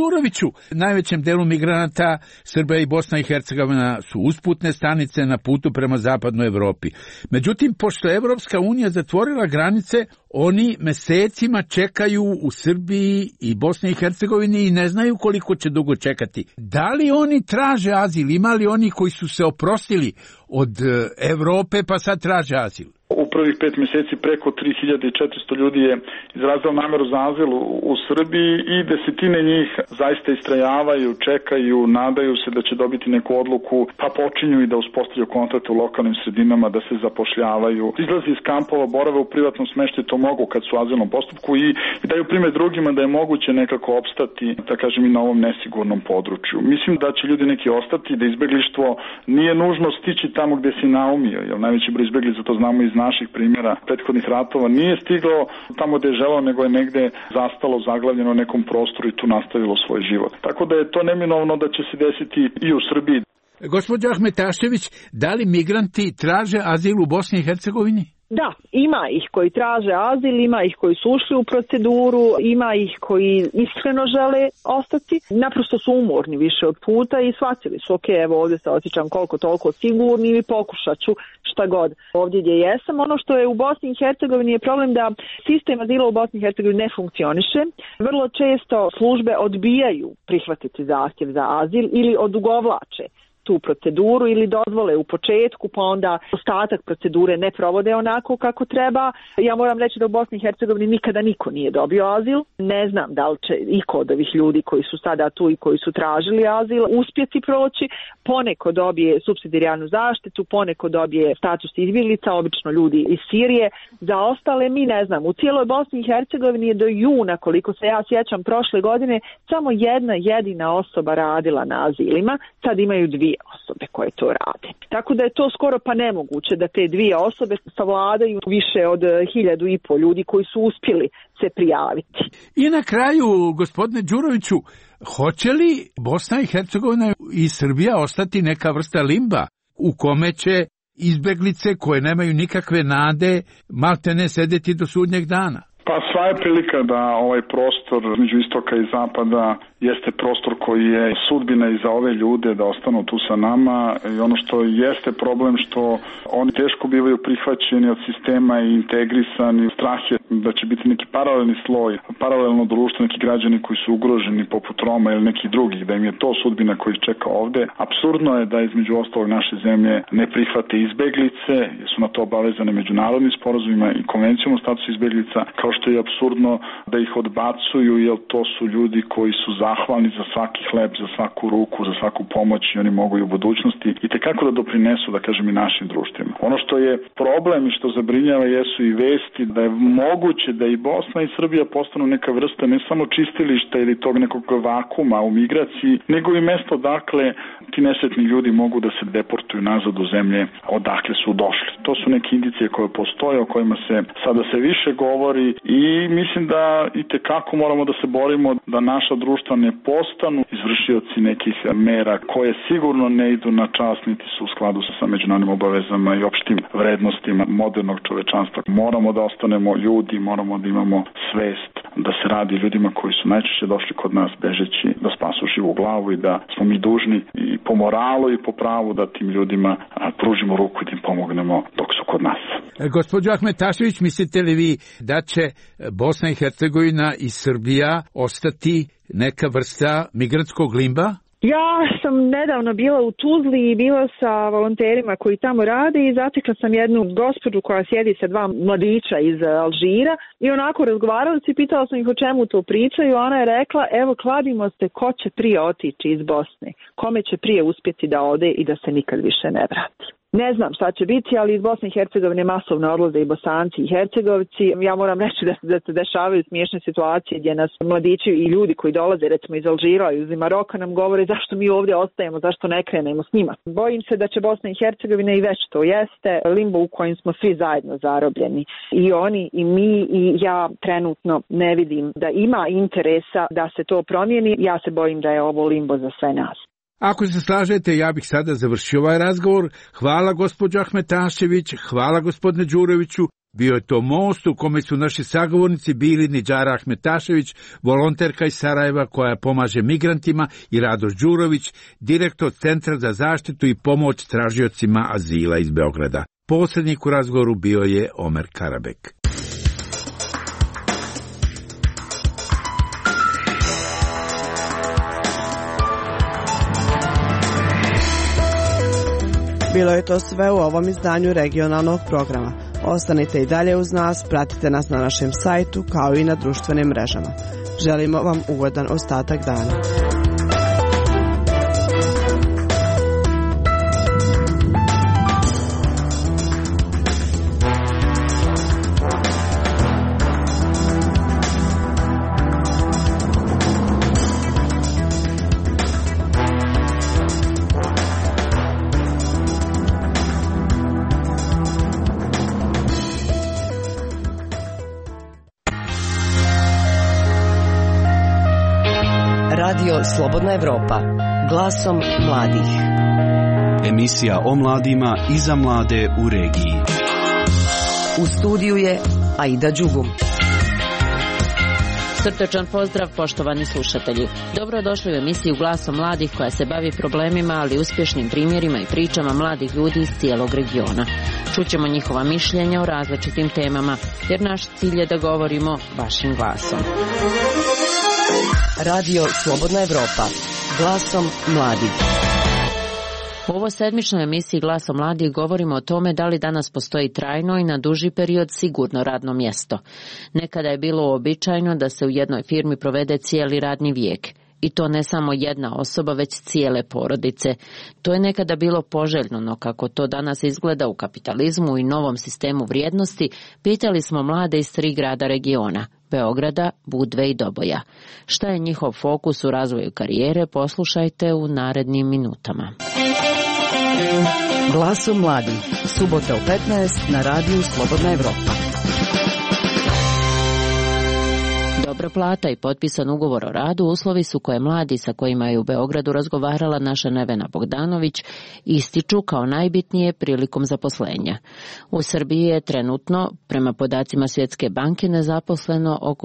Đuroviću, najvećem delu migranata Srbija i Bosna i Hercegovina su usputne stanice na putu prema zapadnoj Evropi. Međutim, pošto je Evropska unija zatvorila granice, oni mesecima čekaju u Srbiji i Bosni i Hercegovini i ne znaju koliko će dugo čekati. Da li oni traže azil? Ima li oni koji su se oprostili od Evrope pa sad traže azil? U prvih 5 mjeseci preko 3400 ljudi je izrazilo nameru za azil u Srbiji i desetine njih zaista istrajavaju, čekaju, nadaju se da će dobiti neku odluku, pa počinju i da uspostavljaju kontakte u lokalnim sredinama, da se zapošljavaju. Izlazi iz kampova, borave u privatnom smještaju, to mogu kad su u azilnom postupku i daju primjer drugima da je moguće nekako opstati, da kažem, i na ovom nesigurnom području. Mislim da će ljudi neki ostati, da izbeglištvo nije nužno stići tamo gdje si naumio, jer najveći broj izbeglica, to znamo iz naših primjera prethodnih ratova, nije stiglo tamo gdje je želeo, nego je negdje zastalo, zaglavljeno u nekom prostoru i tu nastavilo svoj život. Tako da je to neminovno da će se desiti i u Srbiji. Gospođo Ahmetašević, da li migranti traže azil u Bosni i Hercegovini? Da, ima ih koji traže azil, ima ih koji su ušli u proceduru, ima ih koji iskreno žele ostati. Naprosto su umorni više od puta i shvatili su, ok, evo ovdje se osjećam koliko toliko sigurni i pokušat ću šta god ovdje gdje jesam. Ono što je u Bosni i Hercegovini je problem da sistem azila u Bosni i Hercegovini ne funkcioniše. Vrlo često službe odbijaju prihvatiti zahtjev za azil ili odugovlače tu proceduru ili dozvole u početku, pa onda ostatak procedure ne provode onako kako treba. Ja moram reći da u Bosni i Hercegovini nikada niko nije dobio azil. Ne znam da li će iko od ovih ljudi koji su sada tu i koji su tražili azil uspjeti proći. Poneko dobije supsidijarnu zaštitu, poneko dobije status izbjeglica, obično ljudi iz Sirije. Za ostale mi ne znam. U cijeloj Bosni i Hercegovini je do juna, koliko se ja sjećam, prošle godine samo jedna jedina osoba radila na azilima. Sad imaju 2 osobe koje to rade. Tako da je to skoro pa nemoguće da te 2 osobe savladaju više od 1500 ljudi koji su uspjeli se prijaviti. I na kraju, gospodine Đuroviću, hoće li Bosna i Hercegovina i Srbija ostati neka vrsta limba u kome će izbeglice koje nemaju nikakve nade maltene sedeti do sudnjeg dana? Pa sva je prilika da ovaj prostor između istoka i zapada jeste prostor koji je sudbina i za ove ljude da ostanu tu sa nama i ono što jeste problem što oni teško bivaju prihvaćeni od sistema i integrisani. Strah je da će biti neki paralelni sloj, paralelno društvo, neki građani koji su ugroženi poput Roma ili nekih drugih, da im je to sudbina koji čeka ovde. Apsurdno je da između ostalog naše zemlje ne prihvate izbeglice, jer su na to obavezane međunarodnim sporazumima i konvencijom o statusu izbeglica, kao što je apsurdno da ih odbacuju, jer to su ljudi koji su zahvalni za svaki hleb, za svaku ruku, za svaku pomoć i oni mogu i u budućnosti i tekako da doprinesu, da kažem, i našim društvima. Ono što je problem i što zabrinjava jesu i vesti da je moguće da i Bosna i Srbija postanu neka vrsta ne samo čistilišta ili tog nekog vakuma u migraciji, nego i mesto dakle ti nesretni ljudi mogu da se deportuju nazad u zemlje odakle su došli. To su neke indicije koje postoje, o kojima se sada se više govori i mislim da i tekako moramo da se borimo da naša društva ne postanu izvršioci nekih mera koje sigurno ne idu na čast niti su u skladu sa međunarodnim obavezama i opštim vrednostima modernog čovečanstva. Moramo da ostanemo ljudi, moramo da imamo svest da se radi ljudima koji su najčešće došli kod nas bežeći da spasu živu glavu i da smo mi dužni i po moralu i po pravu da tim ljudima pružimo ruku i da im pomognemo dok su kod nas. Gospođo Ahmetašević, mislite li vi da će Bosna i Hercegovina i Srbija ostati neka vrsta migrantskog limba? Ja sam nedavno bila u Tuzli i bila sa volonterima koji tamo rade i zatekla sam jednu gospođu koja sjedi sa 2 mladića iz Alžira i onako razgovarali se i pitala sam ih o čemu to pričaju. Ona je rekla, evo kladimo se ko će prije otići iz Bosne, kome će prije uspjeti da ode i da se nikad više ne vrati. Ne znam šta će biti, ali iz Bosne i Hercegovine masovno odlaze i Bosanci i Hercegovci. Ja moram reći da se dešavaju smiješne situacije gdje nas mladići i ljudi koji dolaze recimo iz Alžira i iz Maroka nam govore zašto mi ovdje ostajemo, zašto ne krenemo s njima. Bojim se da će Bosna i Hercegovina i već to jeste limbo u kojem smo svi zajedno zarobljeni. I oni i mi i ja trenutno ne vidim da ima interesa da se to promijeni. Ja se bojim da je ovo limbo za sve nas. Ako se slažete, ja bih sada završio ovaj razgovor. Hvala gospođo Ahmetašević, hvala gospodine Đuroviću. Bio je to most u kome su naši sagovornici bili Nidžara Ahmetašević, volonterka iz Sarajeva koja pomaže migrantima, i Radoš Đurović, direktor Centra za zaštitu i pomoć tražiocima azila iz Beograda. Posrednik u razgovoru bio je Omer Karabek. Bilo je to sve u ovom izdanju regionalnog programa. Ostanite i dalje uz nas, pratite nas na našem sajtu kao i na društvenim mrežama. Želimo vam ugodan ostatak dana. Radio Slobodna Evropa. Glasom mladih. Emisija o mladima i za mlade u regiji. U studiju je Aida Đugum. Srdačan pozdrav, poštovani slušatelji. Dobrodošli u emisiju Glasom mladih koja se bavi problemima, ali uspješnim primjerima i pričama mladih ljudi iz cijelog regiona. Čućemo njihova mišljenja o različitim temama, jer naš cilj je da govorimo vašim glasom. Radio Slobodna Evropa. Glasom mladih. U ovoj sedmičnoj emisiji Glasom mladih govorimo o tome da li danas postoji trajno i na duži period sigurno radno mjesto. Nekada je bilo uobičajeno da se u jednoj firmi provede cijeli radni vijek. I to ne samo jedna osoba, već cijele porodice. To je nekada bilo poželjno, no kako to danas izgleda u kapitalizmu i novom sistemu vrijednosti, pitali smo mlade iz 3 grada regiona, Beograda, Budve i Doboja. Šta je njihov fokus u razvoju karijere, poslušajte u narednim minutama. Glasom mladih. Subota u 15 na radiju Slobodna Evropa. Dobra plata i potpisan ugovor o radu uslovi su koje mladi sa kojima je u Beogradu razgovarala naša Nevena Bogdanović ističu kao najbitnije prilikom zaposlenja. U Srbiji je trenutno, prema podacima Svjetske banke, nezaposleno oko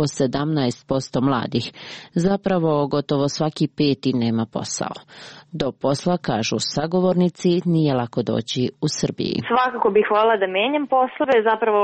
17% mladih. Zapravo, gotovo svaki 5. nema posao. Do posla, kažu sagovornici, nije lako doći u Srbiji. Svakako bih voljela da menjam poslove, zapravo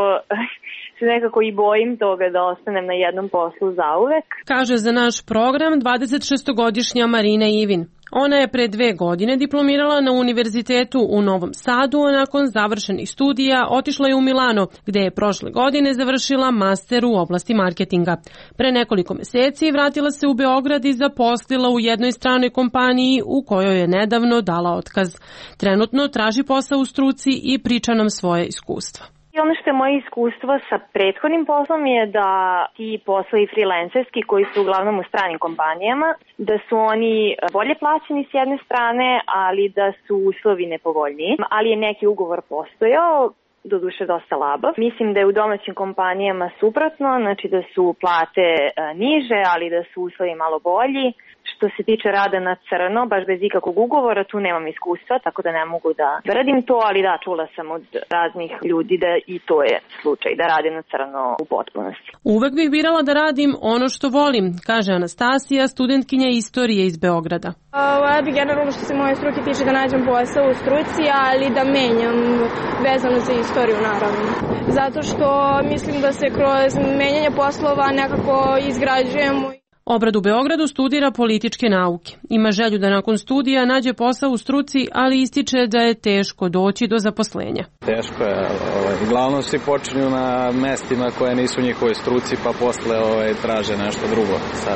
se nekako i bojim toga da ostanem na jednom poslu zauvek. Kaže za naš program 26-godišnja Marina Ivin. Ona je pre 2 godine diplomirala na univerzitetu u Novom Sadu, a nakon završenih studija otišla je u Milano, gde je prošle godine završila master u oblasti marketinga. Pre nekoliko mjeseci vratila se u Beograd i zaposlila u jednoj stranoj kompaniji u kojoj je nedavno dala otkaz. Trenutno traži posao u struci i priča nam svoje iskustva. I ono što je moje iskustvo sa prethodnim poslom je da ti poslovi freelancerski koji su uglavnom u stranim kompanijama, da su oni bolje plaćeni s jedne strane, ali da su uslovi nepovoljniji, ali je neki ugovor postojao, doduše dosta labav. Mislim da je u domaćim kompanijama suprotno, znači da su plate niže, ali da su uslovi malo bolji. Što se tiče rada na crno, baš bez ikakvog ugovora, tu nemam iskustva, tako da ne mogu da radim to, ali da, čula sam od raznih ljudi da i to je slučaj, da radim na crno u potpunosti. Uvek bih birala da radim ono što volim, kaže Anastasija, studentkinja istorije iz Beograda. Ja bih generalno što se moje struke tiče da nađem posao u struci, ali da menjam vezano za istoriju naravno. Zato što mislim da se kroz menjanje poslova nekako izgrađujemo. Obrad u Beogradu studira političke nauke. Ima želju da nakon studija nađe posao u struci, ali ističe da je teško doći do zaposlenja. Teško je. Uglavnom svi počinju na mestima koje nisu u njihovoj struci, pa posle traže nešto drugo. Sad,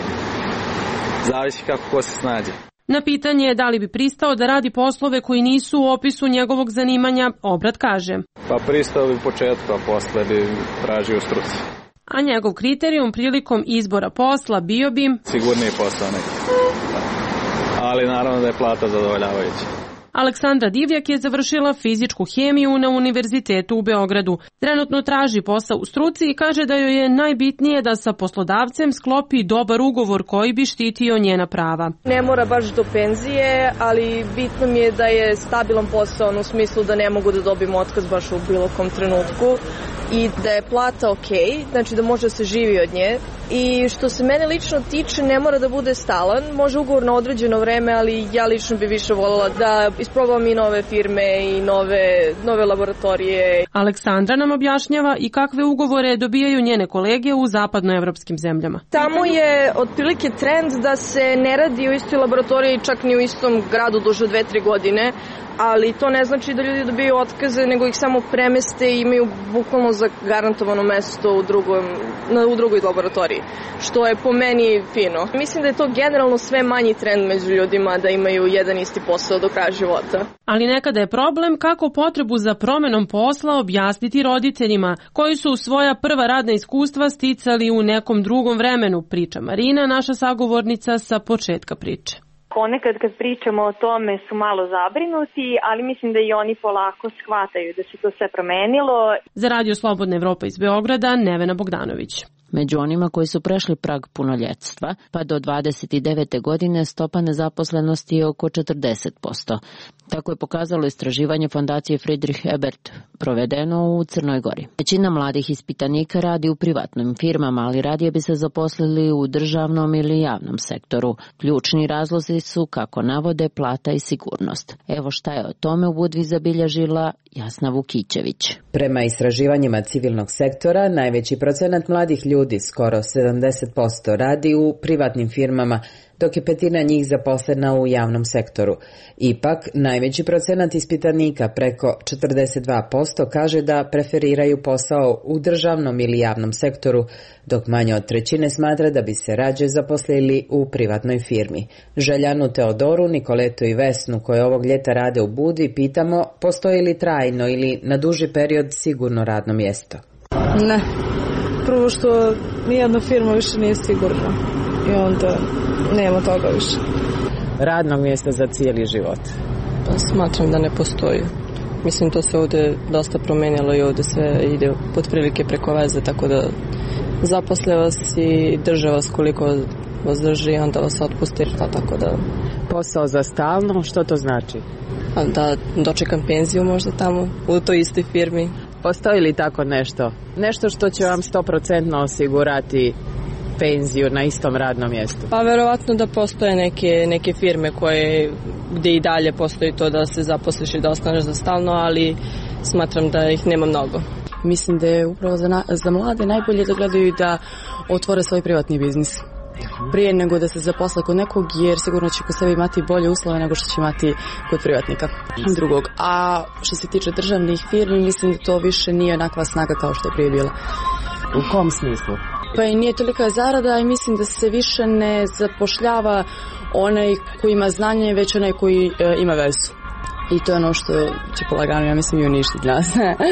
zavisi kako ko se snađe. Na pitanje da li bi pristao da radi poslove koji nisu u opisu njegovog zanimanja, Obrad kaže. Pa pristao bi u početku, a posle bi tražio u struci. A njegov kriterijum prilikom izbora posla bio bi sigurniji posao neki. Ali naravno da je plata zadovoljavajuća. Aleksandra Divjak je završila fizičku hemiju na Univerzitetu u Beogradu. Trenutno traži posao u struci i kaže da joj je najbitnije da sa poslodavcem sklopi dobar ugovor koji bi štitio njena prava. Ne mora baš do penzije, ali bitno mi je da je stabilan posao u smislu da ne mogu da dobijem otkaz baš u bilo kom trenutku. i da je plata okej, znači da može da se živi od nje. I što se mene lično tiče, ne mora da bude stalan, može ugovor na određeno vreme, ali ja lično bi više voljela da isprobam i nove firme i nove laboratorije. Aleksandra nam objašnjava i kakve ugovore dobijaju njene kolege u zapadnoevropskim zemljama. Tamo je otprilike trend da se ne radi u istoj laboratoriji, čak ni u istom gradu duže 2-3 godine, ali to ne znači da ljudi dobiju otkaze, nego ih samo premeste i imaju bukvalno zagarantovano mesto u drugoj laboratoriji, što je po meni fino. Mislim da je to generalno sve manji trend među ljudima da imaju jedan isti posao do kraja života. Ali nekada je problem kako potrebu za promenom posla objasniti roditeljima, koji su svoja prva radna iskustva sticali u nekom drugom vremenu, priča Marina, naša sagovornica sa početka priče. Ponekad kad pričamo o tome su malo zabrinuti, ali mislim da i oni polako shvataju da se to sve promenilo. Za Radio Slobodna Evropa iz Beograda, Nevena Bogdanović. Među onima koji su prešli prag punoljetstva, pa do 29. godine stopa nezaposlenosti je oko 40%. Tako je pokazalo istraživanje fondacije Friedrich Ebert, provedeno u Crnoj Gori. Većina mladih ispitanika radi u privatnim firmama, ali radije bi se zaposlili u državnom ili javnom sektoru. Ključni razlozi su, kako navode, plata i sigurnost. Evo šta je o tome u Budvi zabilježila Jasna Vukićević. Prema istraživanjima civilnog sektora, najveći procenat mladih ljudi, skoro 70%, radi u privatnim firmama, dok je petina njih zaposlena u javnom sektoru. Ipak, najveći procenat ispitanika, preko 42%, kaže da preferiraju posao u državnom ili javnom sektoru, dok manje od trećine smatra da bi se rađe zaposlili u privatnoj firmi. Željanu, Teodoru, Nikoletu i Vesnu, koje ovog ljeta rade u Budvi, pitamo postoji li trajno ili na duži period sigurno radno mjesto. Ne. Prvo što nijedna firma više nije sigurna i onda nema toga više. Radnog mjesta za cijeli život? Pa smatram da ne postoji. Mislim, to se ovdje dosta promenjalo i ovdje sve ide pod prilike preko veze, tako da zaposle vas i drže vas koliko vas drži i onda vas otpusti, tako da... Posao za stalno, što to znači? Da dočekam penziju možda tamo, u toj istoj firmi. Postoji li tako nešto? Nešto što će vam 100% osigurati penziju na istom radnom mjestu? Pa verovatno da postoje neke firme gdje i dalje postoji to da se zaposliš i da ostaneš za stalno, ali smatram da ih nema mnogo. Mislim da je upravo za mlade najbolje da gledaju da otvore svoj privatni biznis prije nego da se zaposle kod nekog, jer sigurno će kod sebe imati bolje uslove nego što će imati kod privatnika drugog. A što se tiče državnih firmi, mislim da to više nije onakva snaga kao što je prije bila. U kom smislu? Pa i nije tolika zarada i mislim da se više ne zapošljava onaj koji ima znanje, već onaj koji ima vezu. I to je ono što će polagano, ja mislim, i uništiti nas.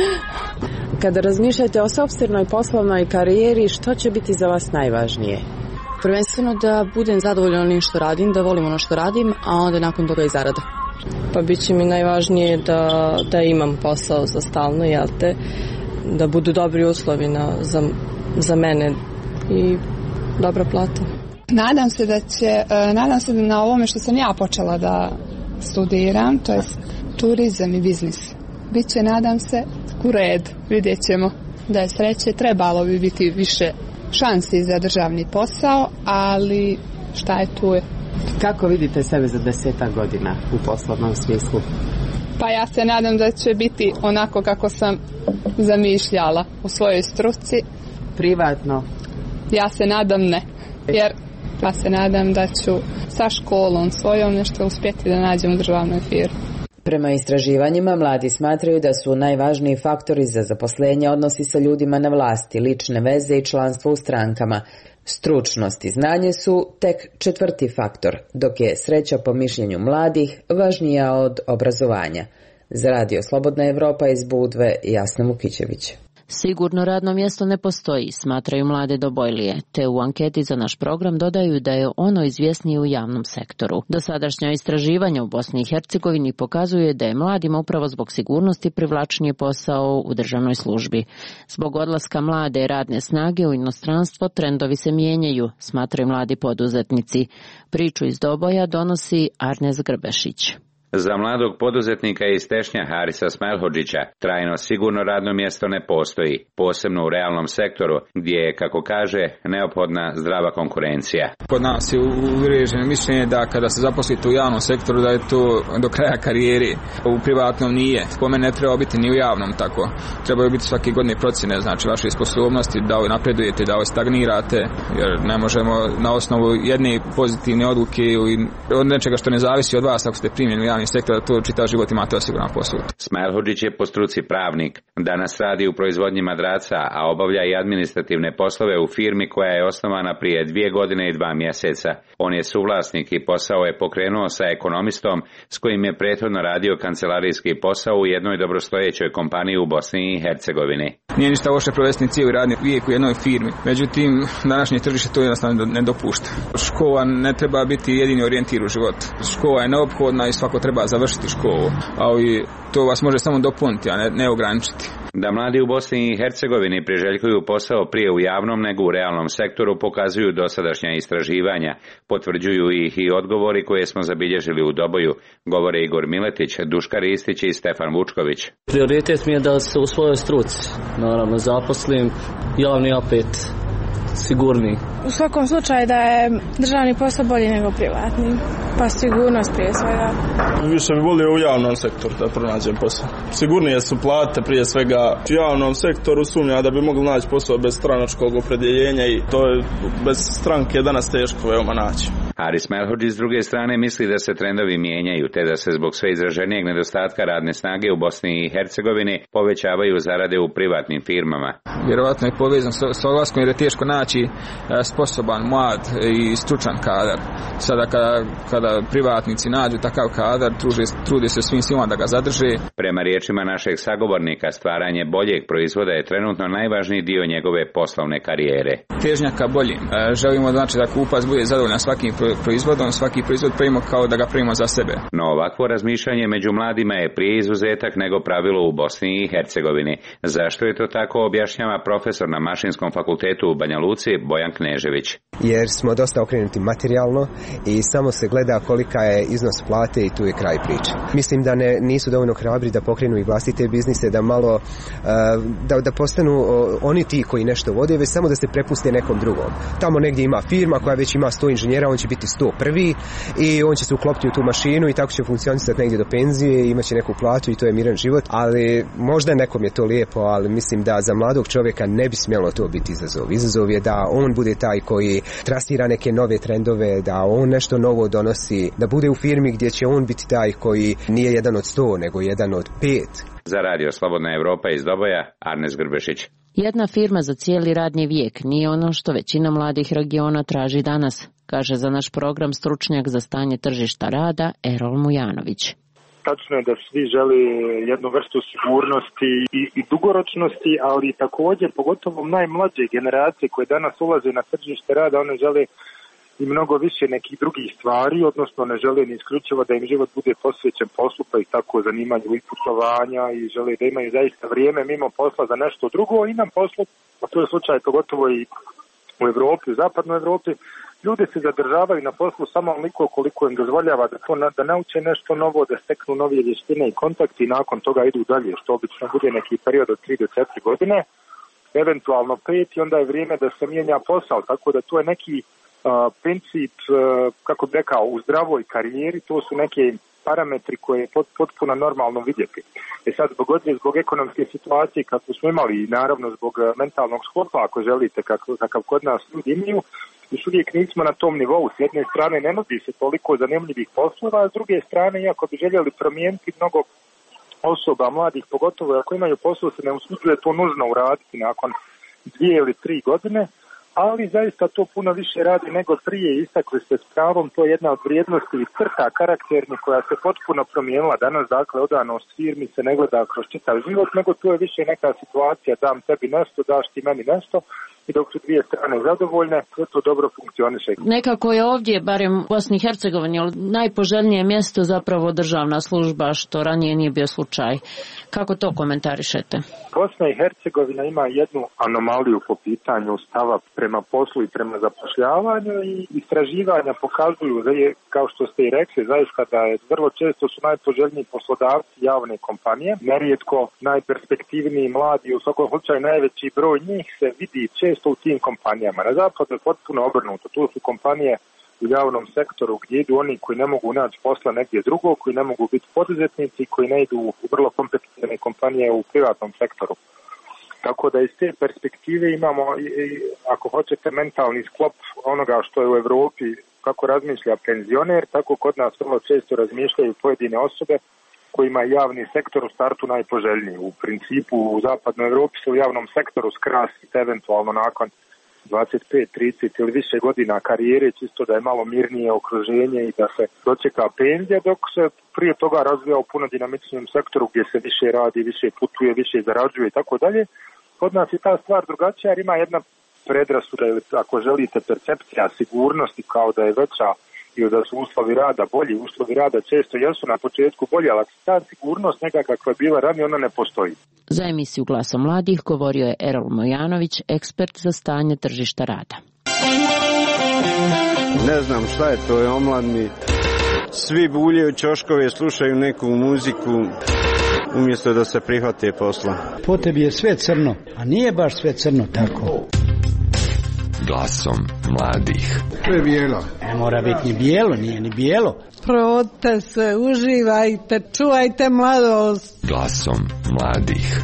Kada razmišljate o sopstvenoj poslovnoj karijeri, što će biti za vas najvažnije? Prvenstveno da budem zadovoljna onim što radim, da volim ono što radim, a onda nakon toga i zarada. Pa bit će mi najvažnije da imam posao za stalno, jel te? Da budu dobri uslovi za mene i dobra plata. Nadam se da na ovome što sam ja počela da studiram, to je turizam i biznis. Biće, nadam se, u redu, vidjet ćemo. Da je sreće, trebalo bi biti više šansi za državni posao, ali šta je tu je. Kako vidite sebe za 10 godina u poslovnom smislu? Pa ja se nadam da će biti onako kako sam zamišljala u svojoj struci. Privatno? Ja se nadam ne, jer pa se nadam da ću sa školom svojom nešto uspjeti da nađem u državnoj firmi. Prema istraživanjima, mladi smatraju da su najvažniji faktori za zaposlenje odnosi sa ljudima na vlasti, lične veze i članstvo u strankama. Stručnost i znanje su tek 4. faktor, dok je sreća po mišljenju mladih važnija od obrazovanja. Za Radio Slobodna Evropa iz Budve, Jasna Vukićević. Sigurno radno mjesto ne postoji, smatraju mlade Dobojlije, te u anketi za naš program dodaju da je ono izvjesnije u javnom sektoru. Dosadašnja istraživanja u Bosni i Hercegovini pokazuje da je mladima upravo zbog sigurnosti privlačnije posao u državnoj službi. Zbog odlaska mlade radne snage u inostranstvo trendovi se mijenjaju, smatraju mladi poduzetnici. Priču iz Doboja donosi Arnes Grbešić. Za mladog poduzetnika iz Tešnja Harisa Smelhodžića trajno sigurno radno mjesto ne postoji, posebno u realnom sektoru gdje je, kako kaže, neophodna zdrava konkurencija. Kod nas je uvriježeno mišljenje da kada se zaposlite u javnom sektoru da je to do kraja karijere. U privatnom nije. Po mene ne treba biti ni u javnom tako. Trebaju biti svake godine procjene, znači vaše sposobnosti, da li napredujete, da li stagnirate, jer ne možemo na osnovu jedne pozitivne odluke i od nečega što ne zavisi od vas ako ste primljeni u javni sektor, da to čitav život imate osiguran posao. Smelhodžić je po struci pravnik. Danas radi u proizvodnji madraca, a obavlja i administrativne poslove u firmi koja je osnovana prije 2 godine i 2 mjeseca. On je suvlasnik i posao je pokrenuo sa ekonomistom s kojim je prethodno radio kancelarijski posao u jednoj dobrostojećoj kompaniji u Bosni i Hercegovini. Nije ništa loše provesti cijeli radni vijek u jednoj firmi. Međutim, današnje tržište to jednostavno ne dopušta. Škola ne treba biti jedini orijentir u životu. Škola je neophodna i svako treba završiti školu, ali to vas može samo dopuniti, a ne ograničiti. Da mladi u Bosni i Hercegovini priželjkuju posao prije u javnom nego u realnom sektoru pokazuju dosadašnja istraživanja. Potvrđuju ih i odgovori koje smo zabilježili u Doboju, govore Igor Miletić, Duška Ristić i Stefan Vučković. Prioritet mi je da se u svojoj struci, naravno, zaposlim, javni opet sigurniji. U svakom slučaju da je državni posao bolji nego privatni, pa sigurnost prije svega. Više bi volio u javnom sektoru da pronađem posao. Sigurnije su plate prije svega. U javnom sektoru sumnja da bi mogli naći posao bez stranačkog opredjeljenja i to je bez stranke danas teško veoma naći. Haris Smelhodžić s druge strane misli da se trendovi mijenjaju, te da se zbog sve izraženijeg nedostatka radne snage u Bosni i Hercegovini povećavaju zarade u privatnim firmama. Vjerovatno je povezan s odlaskom jer je teško naći sposoban, mlad i stručan kadar. Sada kada privatnici nađu takav kadar, trude se svim silama da ga zadrže. Prema riječima našeg sagovornika, stvaranje boljeg proizvoda je trenutno najvažniji dio njegove poslovne karijere. Težnja ka boljim. Želimo znači da kupac bude zadovoljan svakim proizvodom, svaki proizvod pravimo kao da ga pravimo za sebe. No ovakvo razmišljanje među mladima je prije izuzetak nego pravilo u Bosni i Hercegovini. Zašto je to tako, objašnjava profesor na Mašinskom fakultetu u Banja Luci Bojan Knežević. Jer smo dosta okrenuti materijalno i samo se gleda kolika je iznos plate i tu je kraj priče. Mislim da nisu dovoljno hrabri da pokrenu i vlastite biznise, da malo da postanu oni ti koji nešto vode, već samo da se prepuste nekom drugom. Tamo negdje ima firma koja već ima 100 inženjera, on će biti 101. i on će se uklopiti u tu mašinu i tako će funkcionisati negdje do penzije i imaće neku platu i to je miran život, ali možda nekom je to lijepo, ali mislim da za mladog čovjeka ne bi smjelo to biti izazov. Izazov je da on bude taj koji trasira neke nove trendove, da on nešto novo donosi, da bude u firmi gdje će on biti taj koji nije jedan od 100, nego jedan od 5. Za Radio Slobodna Evropa iz Doboja, Arnes Grbešić. Jedna firma za cijeli radni vijek nije ono što većina mladih regiona traži danas, kaže za naš program stručnjak za stanje tržišta rada Erol Mujanović. Tačno je da svi žele jednu vrstu sigurnosti i dugoročnosti, ali također pogotovo najmlađe generacije koje danas ulaze na tržište rada, one žele i mnogo više nekih drugih stvari, odnosno ne žele ni isključivo da im život bude posvećen poslu, pa i tako zanimanju i putovanja i žele da imaju zaista vrijeme mimo posla za nešto drugo i nam poslu, a to je slučaj pogotovo i u Evropi, u zapadnoj Evropi. Ljudi se zadržavaju na poslu samo onoliko koliko im dozvoljava da nauče nešto novo, da steknu nove vještine i kontakti i nakon toga idu dalje, što obično bude neki period od 3 do 4 godine, eventualno 5 i onda je vrijeme da se mijenja posao, tako da to je neki princip, kako bih rekao, u zdravoj karijeri, to su neki parametri koje je potpuno normalno vidjeti. Sad zbog ekonomske situacije kako smo imali i naravno zbog mentalnog sklopa, ako želite, kakav kod nas ljudi imaju, još uvijek nismo na tom nivou. S jedne strane ne nudi se toliko zanimljivih poslova, a s druge strane, iako bi željeli promijeniti mnogo osoba, mladih, pogotovo ako imaju posao, se ne usuđuje to nužno uraditi nakon 2 ili 3 godine, ali zaista to puno više radi nego prije. Istakli ste s pravom, to je jedna od vrijednosti i crta karakternih koja se potpuno promijenila danas. Dakle, odanost firmi se ne gleda kroz čitav život, nego to je više neka situacija, dam tebi nešto, daš ti meni nešto i dok su dvije strane zadovoljne, sve to dobro funkcioniše. Nekako je ovdje, barem u Bosni i Hercegovini, najpoželjnije mjesto zapravo državna služba, što ranije nije bio slučaj. Kako to komentarišete? Bosna i Hercegovina ima jednu anomaliju po pitanju stava prema poslu i prema zapošljavanju i istraživanja pokazuju da je, kao što ste i rekli, zaista da je vrlo često su najpoželjniji poslodavci javne kompanije, nerijetko najperspektivniji mladi, u svakom slučaju najveći broj njih se vidi često u tim kompanijama. Na zapadu je potpuno obrnuto, tu su kompanije u javnom sektoru gdje idu oni koji ne mogu naći posla negdje drugo, koji ne mogu biti poduzetnici, koji ne idu u vrlo kompetitivne kompanije u privatnom sektoru. Tako da iz te perspektive imamo, ako hoćete, mentalni sklop onoga što je u Europi, kako razmišlja penzioner, tako kod nas vrlo često razmišljaju pojedine osobe kojima je javni sektor u startu najpoželjniji. U principu u zapadnoj Europi se u javnom sektoru skrasiti eventualno nakon 25, 30 ili više godina karijere, čisto da je malo mirnije okruženje i da se dočeka penzija, dok se prije toga razvija u puno dinamičnijem sektoru gdje se više radi, više putuje, više zarađuje i tako dalje. Kod nas je ta stvar drugačija jer ima jedna predrasuda, ako želite, percepcija sigurnosti kao da je veća ili da su uslovi rada bolji. Uslovi rada često jesu na početku bolji, ali ta sigurnost nekakva je bila ranije, ona ne postoji. Za emisiju Glasom mladih govorio je Erol Mojanović, ekspert za stanje tržišta rada. Ne znam šta je to, je omladni. Svi buljaju ćoškove, slušaju neku muziku umjesto da se prihvate posla. Po tebi je sve crno, a nije baš sve crno tako. Glasom mladih. To je bijelo. Ne mora biti ni bijelo, nije ni bijelo. Provodite se, uživajte, čuvajte mladost. Glasom mladih.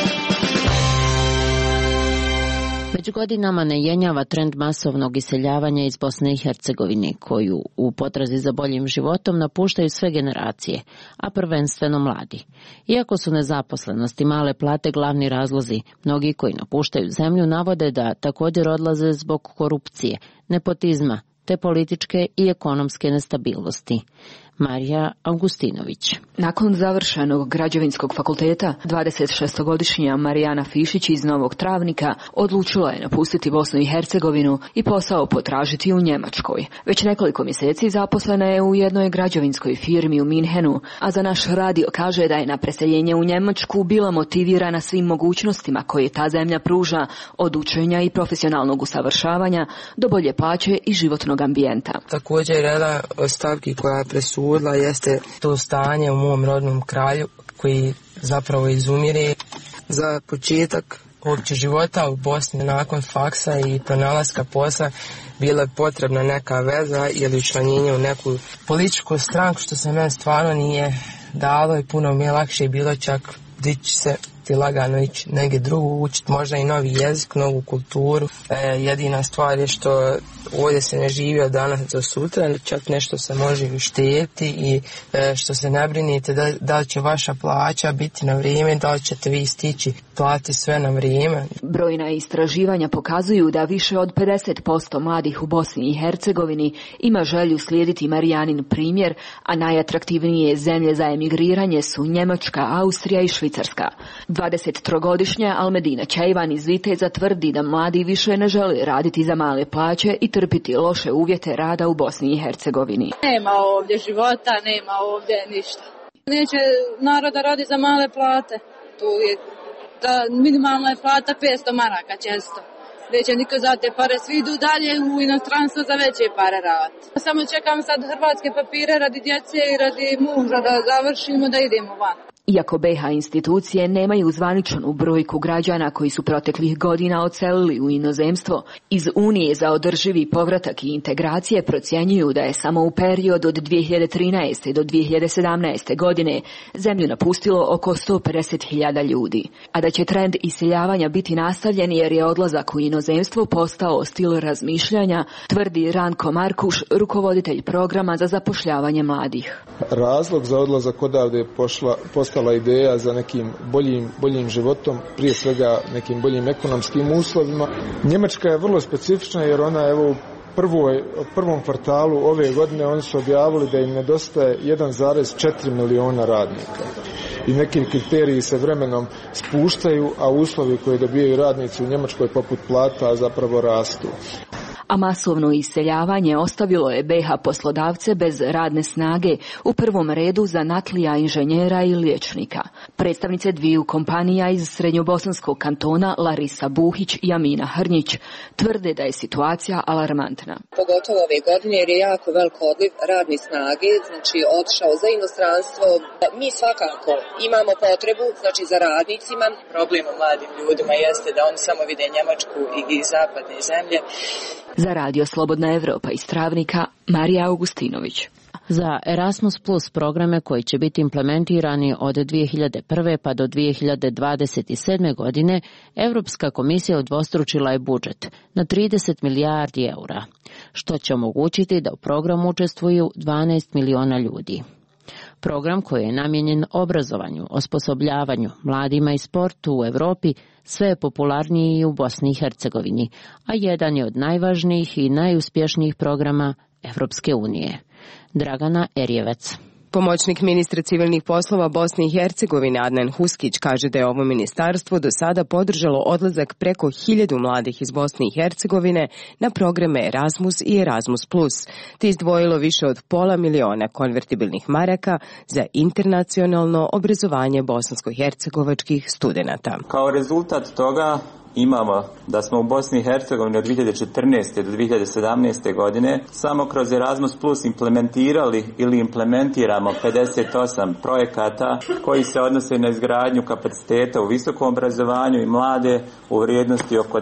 Već godinama ne jenjava trend masovnog iseljavanja iz Bosne i Hercegovine, koju u potrazi za boljim životom napuštaju sve generacije, a prvenstveno mladi. Iako su nezaposlenost i male plate glavni razlozi, mnogi koji napuštaju zemlju navode da također odlaze zbog korupcije, nepotizma, te političke i ekonomske nestabilnosti. Marija Augustinović. Nakon završenog građevinskog fakulteta, 26-godišnja Marijana Fišić iz Novog Travnika odlučila je napustiti Bosnu i Hercegovinu i posao potražiti u Njemačkoj. Već nekoliko mjeseci zaposlena je u jednoj građevinskoj firmi u Minhenu, a za naš radio kaže da je na preseljenje u Njemačku bila motivirana svim mogućnostima koje ta zemlja pruža, od učenja i profesionalnog usavršavanja do bolje plaće i životnog ambijenta. Također jedna od stavki koja je presudila jeste to stanje u mom rodnom kraju koji zapravo izumire. Za početak uopće života u Bosni nakon faksa i pronalaska posla bila je potrebna neka veza ili učlanjenje u neku političku stranku, što se meni stvarno nije dalo i puno mi je lakše bilo čak dići se ti lagano ići negdje drugo, učiti možda i novi jezik, novu kulturu. Jedina stvar je što ovdje se ne živi od danas do sutra, čak nešto se može uštedjeti i što se ne brinite da li će vaša plaća biti na vrijeme, da li ćete vi stići platiti sve na vrijeme. Brojna istraživanja pokazuju da više od 50% mladih u Bosni i Hercegovini ima želju slijediti Marijanin primjer, a najatraktivnije zemlje za emigriranje su Njemačka, Austrija i Švicarska. 23-godišnja Almedina Čajvan iz Viteza tvrdi da mladi više ne žele raditi za male plaće i trpiti loše uvjete rada u Bosni i Hercegovini. Nema ovdje života, nema ovdje ništa. Neće naroda radi za male plate. Tu je da minimalna je plata 500 maraka često. Neće niko za te pare, svi idu dalje u inostranstvo za veće pare rad. Samo čekam sad hrvatske papire radi djece i radi muža da završimo da idemo van. Iako BiH institucije nemaju zvaničnu brojku građana koji su proteklih godina odselili u inozemstvo, iz Unije za održivi povratak i integracije procjenjuju da je samo u periodu od 2013. do 2017. godine zemlju napustilo oko 150.000 ljudi. A da će trend iseljavanja biti nastavljen jer je odlazak u inozemstvo postao stil razmišljanja, tvrdi Ranko Markuš, rukovoditelj programa za zapošljavanje mladih. Razlog za odlazak odavde je postala ideja za nekim boljim životom, prije svega nekim boljim ekonomskim uslovima. Njemačka je vrlo specifična jer ona u prvom kvartalu ove godine oni su objavili da im nedostaje 1,4 miliona radnika. i neki kriteriji se vremenom spuštaju, a uslovi koje dobijaju radnici u Njemačkoj poput plata zapravo rastu. A masovno iseljavanje ostavilo je BiH poslodavce bez radne snage, u prvom redu zanatlija, inženjera i liječnika. Predstavnice dviju kompanija iz srednjobosanskog kantona, Larisa Buhić i Amina Hrnjić, tvrde da je situacija alarmantna. Pogotovo ove godine jer je jako velik odliv radne snage, znači otišao za inostranstvo. Mi svakako imamo potrebu, znači za radnicima. Problem u mladim ljudima jeste da oni samo vide Njemačku i zapadne zemlje. Za Radio Slobodna Evropa iz Travnika, Marija Augustinović. Za Erasmus Plus programe koji će biti implementirani od 2001. pa do 2027. godine, Europska komisija udvostručila je budžet na 30 milijardi eura, što će omogućiti da u programu učestvuju 12 miliona ljudi. Program koji je namijenjen obrazovanju, osposobljavanju, mladima i sportu u Europi sve je popularniji i u Bosni i Hercegovini, a jedan je od najvažnijih i najuspješnijih programa Evropske unije. Dragana Erjevec. Pomoćnik ministra civilnih poslova Bosne i Hercegovine Adnan Huskić kaže da je ovo ministarstvo do sada podržalo odlazak preko 1000 mladih iz Bosne i Hercegovine na programe Erasmus i Erasmus+, te izdvojilo više od $500 konvertibilnih maraka za internacionalno obrazovanje bosansko-hercegovačkih studenata. Kao rezultat toga imamo da smo u Bosni i Hercegovini od 2014. do 2017. godine samo kroz Erasmus Plus implementirali ili implementiramo 58 projekata koji se odnose na izgradnju kapaciteta u visokom obrazovanju i mlade u vrijednosti oko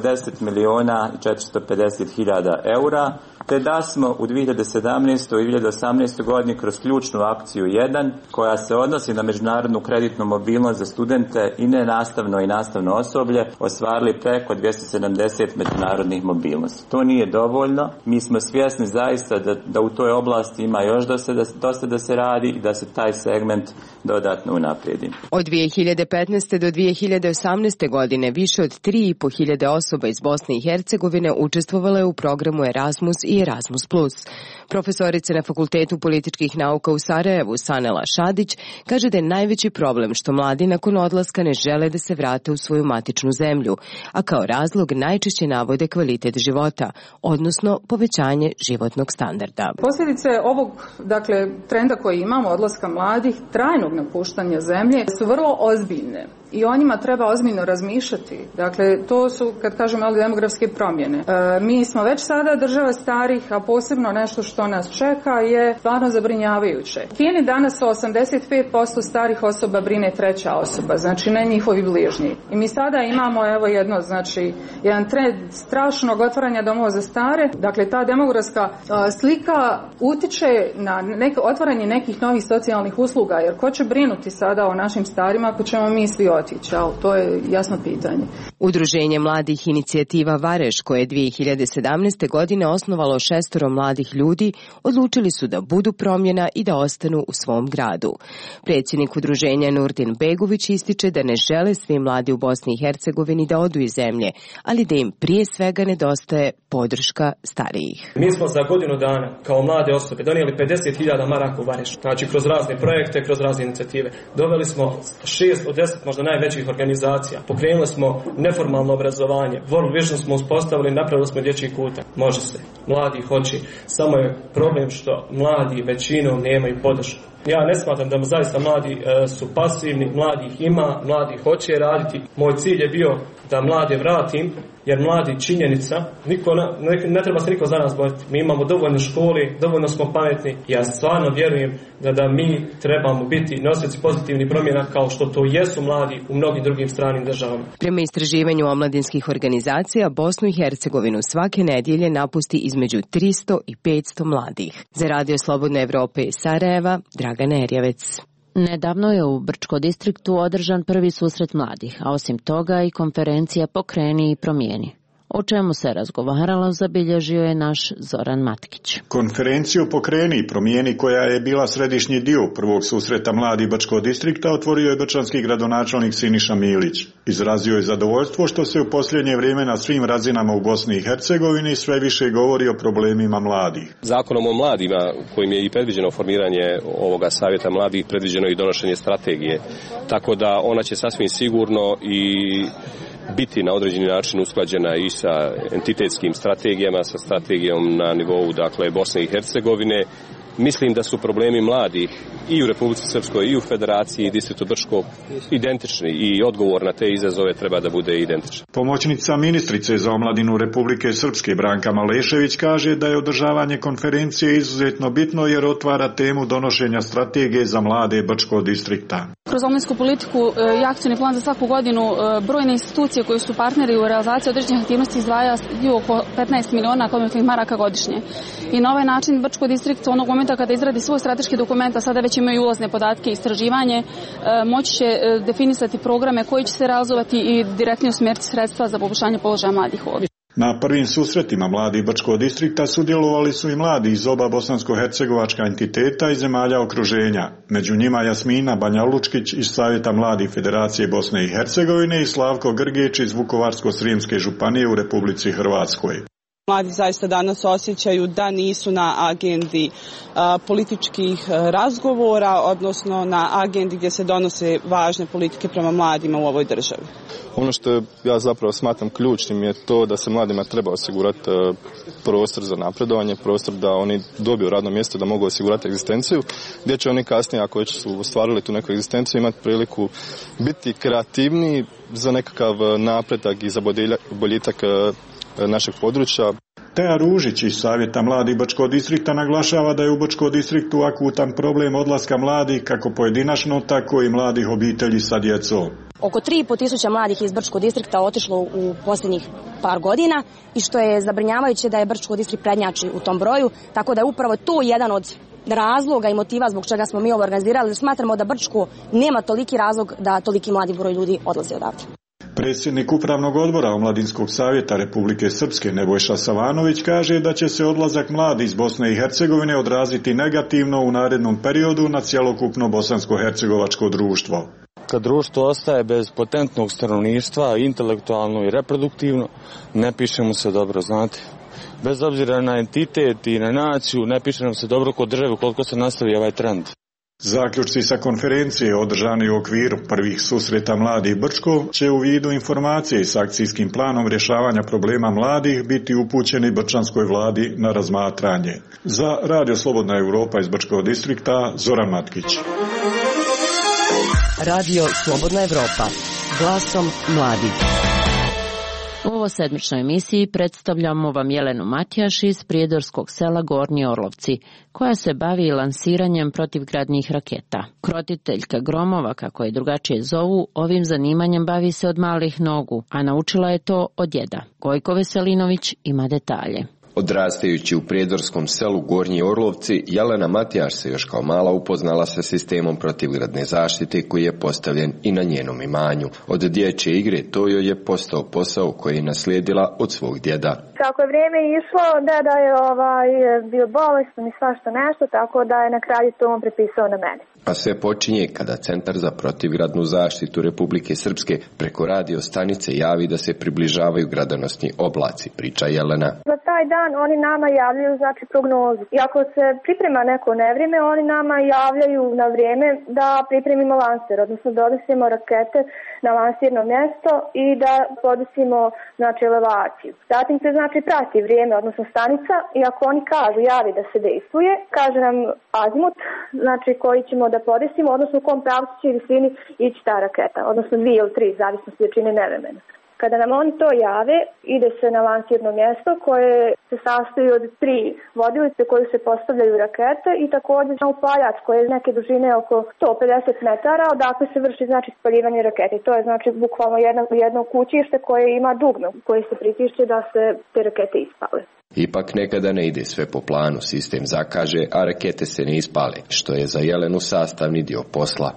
10.450.000 eura, te da smo u 2017. i 2018. godini kroz ključnu akciju 1, koja se odnosi na međunarodnu kreditnu mobilnost za studente i nenastavno i nastavno osoblje, ostvarili preko 270 međunarodnih mobilnosti. To nije dovoljno. Mi smo svjesni zaista da u toj oblasti ima još dosta da se radi i da se taj segment dodatno unaprijedi. Od 2015. do 2018. godine više od 3.500 osoba iz Bosne i Hercegovine učestvovalo je u programu Erasmus i Erasmus+. Profesorica na Fakultetu političkih nauka u Sarajevu, Sanela Šadić, kaže da je najveći problem što mladi nakon odlaska ne žele da se vrate u svoju matičnu zemlju, a kao razlog najčešće navode kvalitet života, odnosno povećanje životnog standarda. Posljedice ovog, trenda koji imamo, odlaska mladih, trajnog napuštanja zemlje, su vrlo ozbiljne. I o njima treba ozbiljno razmišljati. Dakle, to su, kad kažemo, demografske promjene. Mi smo već sada država starih, a posebno nešto što nas čeka je stvarno zabrinjavajuće. U Kini danas 85% starih osoba brine treća osoba, znači ne njihovi bližnji. I mi sada imamo jedan trend strašnog otvaranja domova za stare. Dakle, ta demografska slika utiče na otvaranje nekih novih socijalnih usluga, jer ko će brinuti sada o našim starima ako ćemo mi svi otići? To je jasno pitanje. Udruženje mladih inicijativa Vareš, koje je 2017. godine osnovalo 6 mladih ljudi, odlučili su da budu promjena i da ostanu u svom gradu. Predsjednik udruženja Nurdin Begović ističe da ne žele svi mladi u Bosni i Hercegovini da odu iz zemlje, ali da im prije svega nedostaje podrška starijih. Mi smo za godinu dana kao mlade osobe donijeli 50.000 maraka u Vareš, znači kroz razne projekte, kroz razne inicijative. Doveli smo 6 od 10 možda najvećih organizacija. Pokrenuli smo neformalno obrazovanje. World Vision smo uspostavili, napravili smo dječji kutak. Može se. Mladi hoće. Samo je problem što mladi većinom nemaju podršku. Ja ne smatram da zaista mladi su pasivni, mladi ih ima, mladi hoće raditi. Moj cilj je bio da mlade vratim, jer mladi činjenica, ne treba se niko za nas bojiti. Mi imamo dovoljno školi, dovoljno smo pametni. Ja stvarno vjerujem da mi trebamo biti nosioci pozitivnih promjena kao što to jesu mladi u mnogim drugim stranim državama. Prema istraživanju omladinskih organizacija, Bosnu i Hercegovinu svake nedjelje napusti između 300 i 500 mladih. Za Radio Slobodne Evrope iz Sarajeva, Dragana Erjevec. Nedavno je u Brčko distriktu održan prvi susret mladih, a osim toga i konferencija Pokreni i promijeni. O čemu se razgovaralo zabilježio je naš Zoran Matkić. Konferenciju Pokreni i promijeni, koja je bila središnji dio prvog susreta mladih Brčkog distrikta, otvorio je brčanski gradonačelnik Siniša Milić. Izrazio je zadovoljstvo što se u posljednje vrijeme na svim razinama u Bosni i Hercegovini sve više govori o problemima mladih. Zakonom o mladima, kojim je i predviđeno formiranje ovoga savjeta mladih, predviđeno i donošenje strategije, tako da ona će sasvim sigurno i biti na određeni način usklađena i sa entitetskim strategijama, sa strategijom na nivou, dakle, Bosne i Hercegovine. Mislim da su problemi mladih i u Republici Srpskoj i u Federaciji i distriktu Brčko identični i odgovor na te izazove treba da bude identičan. Pomoćnica ministrice za omladinu Republike Srpske Branka Malešević kaže da je održavanje konferencije izuzetno bitno jer otvara temu donošenja strategije za mlade Brčkog distrikta. Kroz omladinsku politiku i akcijni plan za svaku godinu brojne institucije koje su partneri u realizaciji određenih aktivnosti izdvajaju oko 15 miliona komercijalnih maraka godišnje. I na ovaj način Brčko distrikt onog momenta kada izradi svoj strateški dokument, a sada već imaju ulazne podatke i istraživanje, moći će definisati programe koji će se realizovati i direktno usmjeriti sredstva za poboljšanje položaja mladih ovdje. Na prvim susretima mladih Brčkog distrikta sudjelovali su i mladi iz oba bosansko-hercegovačka entiteta i zemalja okruženja. Među njima Jasmina Banja-Lučkić iz Savjeta mladih Federacije Bosne i Hercegovine i Slavko Grgić iz Vukovarsko-srijemske županije u Republici Hrvatskoj. Mladi zaista danas osjećaju da nisu na agendi političkih razgovora, odnosno na agendi gdje se donose važne politike prema mladima u ovoj državi. Ono što ja zapravo smatram ključnim je to da se mladima treba osigurati prostor za napredovanje, prostor da oni dobiju radno mjesto, da mogu osigurati egzistenciju, gdje će oni kasnije, ako već su ostvarili tu neku egzistenciju, imati priliku biti kreativniji za nekakav napredak i za boljitak našeg područja. Teja Ružić iz Savjeta mladih Brčkog distrikta naglašava da je u Brčkom distriktu akutan problem odlaska mladih kako pojedinačno, tako i mladih obitelji sa djecom. Oko 3,5 tisuća mladih iz Brčkog distrikta otišlo u posljednjih par godina i što je zabrinjavajuće da je Brčko distrikt prednjači u tom broju, tako da je upravo to jedan od razloga i motiva zbog čega smo mi ovo organizirali. Smatramo da Brčko nema toliki razlog da toliki mladi broj ljudi odlazi odavde. Predsjednik Upravnog odbora Omladinskog savjeta Republike Srpske Nebojša Savanović kaže da će se odlazak mladih iz Bosne i Hercegovine odraziti negativno u narednom periodu na cjelokupno bosansko-hercegovačko društvo. Kad društvo ostaje bez potentnog stanovništva, intelektualno i reproduktivno, ne piše mu se dobro, znate. Bez obzira na entitet i na naciju, ne piše nam se dobro kod države koliko se nastavi ovaj trend. Zaključci sa konferencije održani u okviru prvih susreta mladih Brčko će u vidu informacije s akcijskim planom rješavanja problema mladih biti upućeni brčanskoj vladi na razmatranje. Za Radio Slobodna Europa iz Brčkog distrikta, Zoran Matkić. Radio Slobodna Europa, glasom mladih. U ovo sedmičnoj emisiji predstavljamo vam Jelenu Matijaš iz prijedorskog sela Gornji Orlovci, koja se bavi lansiranjem protivgradnih raketa. Krotiteljka gromova, kako je drugačije zovu, ovim zanimanjem bavi se od malih nogu, a naučila je to od djeda. Gojko Veselinović ima detalje. Odrastajući u prijedorskom selu Gornji Orlovci, Jelena Matijaš se još kao mala upoznala sa sistemom protivgradne zaštite koji je postavljen i na njenom imanju. Od dječje igre to joj je postao posao koji je naslijedila od svog djeda. Kako je vrijeme išlo, deda je bio bolestan i svašta nešto, tako da je na kraju to on prepisao na mene. A sve počinje kada Centar za protivgradnu zaštitu Republike Srpske preko radio stanice javi da se približavaju gradonosni oblaci, priča Jelena. Za taj dan oni nama javljaju prognozu. I ako se priprema neko nevrijeme, oni nama javljaju na vrijeme da pripremimo lanser, odnosno donesemo rakete na lansirno mjesto i da podesimo elevaciju. Zatim se prati vrijeme, odnosno stanica, i ako oni kažu, javi da se dejstvuje, kaže nam azimut, koji ćemo da podesimo, odnosno u kom pravcu će visini ići ta raketa, odnosno 2 ili 3, zavisno od jačine nevremena. Kada nam oni to jave, ide se na lansirno mjesto koje se sastoji od 3 vodilice koje se postavljaju rakete i također na upaljač koje je neke dužine oko 150 metara, odakle se vrši spaljivanje rakete. To je bukvalno jedno kućište koje ima dugme koje se pritišće da se te rakete ispale. Ipak nekada ne ide sve po planu, sistem zakaže, a rakete se ne ispale, što je za Jelenu sastavni dio posla. Pa onda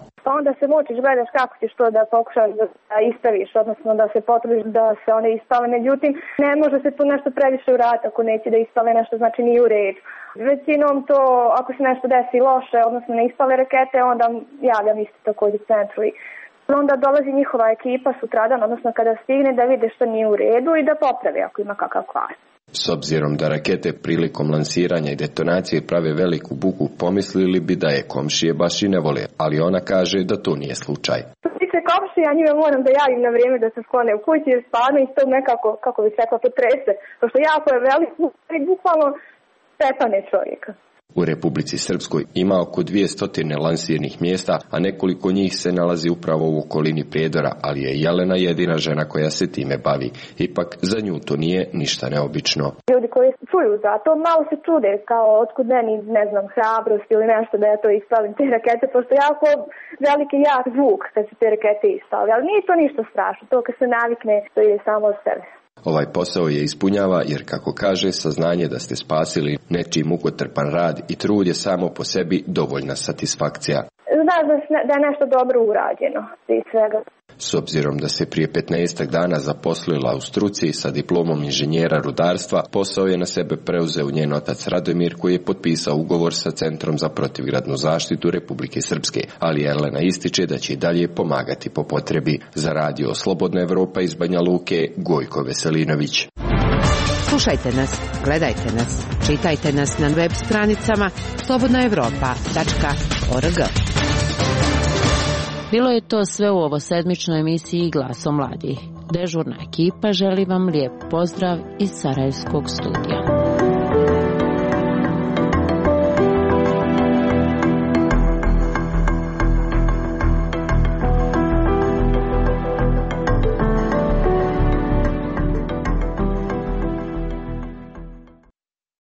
da se mučiš, gledaš kako ćeš to da pokušaš da ispraviš, odnosno da se potrudiš da se one ispale. Međutim, ne može se tu nešto previše urati ako neće da ispale nešto, znači nije u redu. Većinom to, ako se nešto desi loše, odnosno ne ispale rakete, onda javljam isto također centru i onda dolazi njihova ekipa sutradan, odnosno kada stigne da vide što nije u redu i da popravi ako ima kakav kvar. S obzirom da rakete prilikom lansiranja i detonacije prave veliku buku, pomislili bi da je komšije baš i ne vole, ali ona kaže da to nije slučaj. Komšije, ja njima moram da javim na vrijeme da se sklone u kući jer stvarno isto nekako, kako bi se rekla, potrese. Pošto jako je veliko, bukvalno stepane čovjeka. U Republici Srpskoj ima oko 200 lansirnih mjesta, a nekoliko njih se nalazi upravo u okolini Prijedora, ali je Jelena jedina žena koja se time bavi. Ipak za nju to nije ništa neobično. Ljudi koji čuju za to malo se čude kao otkud meni, ne znam, hrabrost ili nešto da ja to ispalim te rakete, pošto jako veliki jak zvuk kad se te rakete ispali, ali nije to ništa strašno, to kad se navikne to ide samo od sebe. Ovaj posao je ispunjava jer, kako kaže, saznanje da ste spasili nečiji mukotrpan rad i trud je samo po sebi dovoljna satisfakcija. Znaš da je nešto dobro urađeno iz svega. S obzirom da se prije 15 dana zaposlila u struci sa diplomom inženjera rudarstva, posao je na sebe preuzeo njen otac Radomir, koji je potpisao ugovor sa Centrom za protivgradnu zaštitu Republike Srpske, ali Jelena ističe da će i dalje pomagati po potrebi. Za radio Slobodna Evropa iz Banja Luke, Gojko Veselinović. Slušajte nas, gledajte nas, čitajte nas na web stranicama slobodnaevropa.org. Bilo je to sve u ovosedmičnoj emisiji Glasom mladih. Dežurna ekipa želi vam lijep pozdrav iz Sarajevskog studija.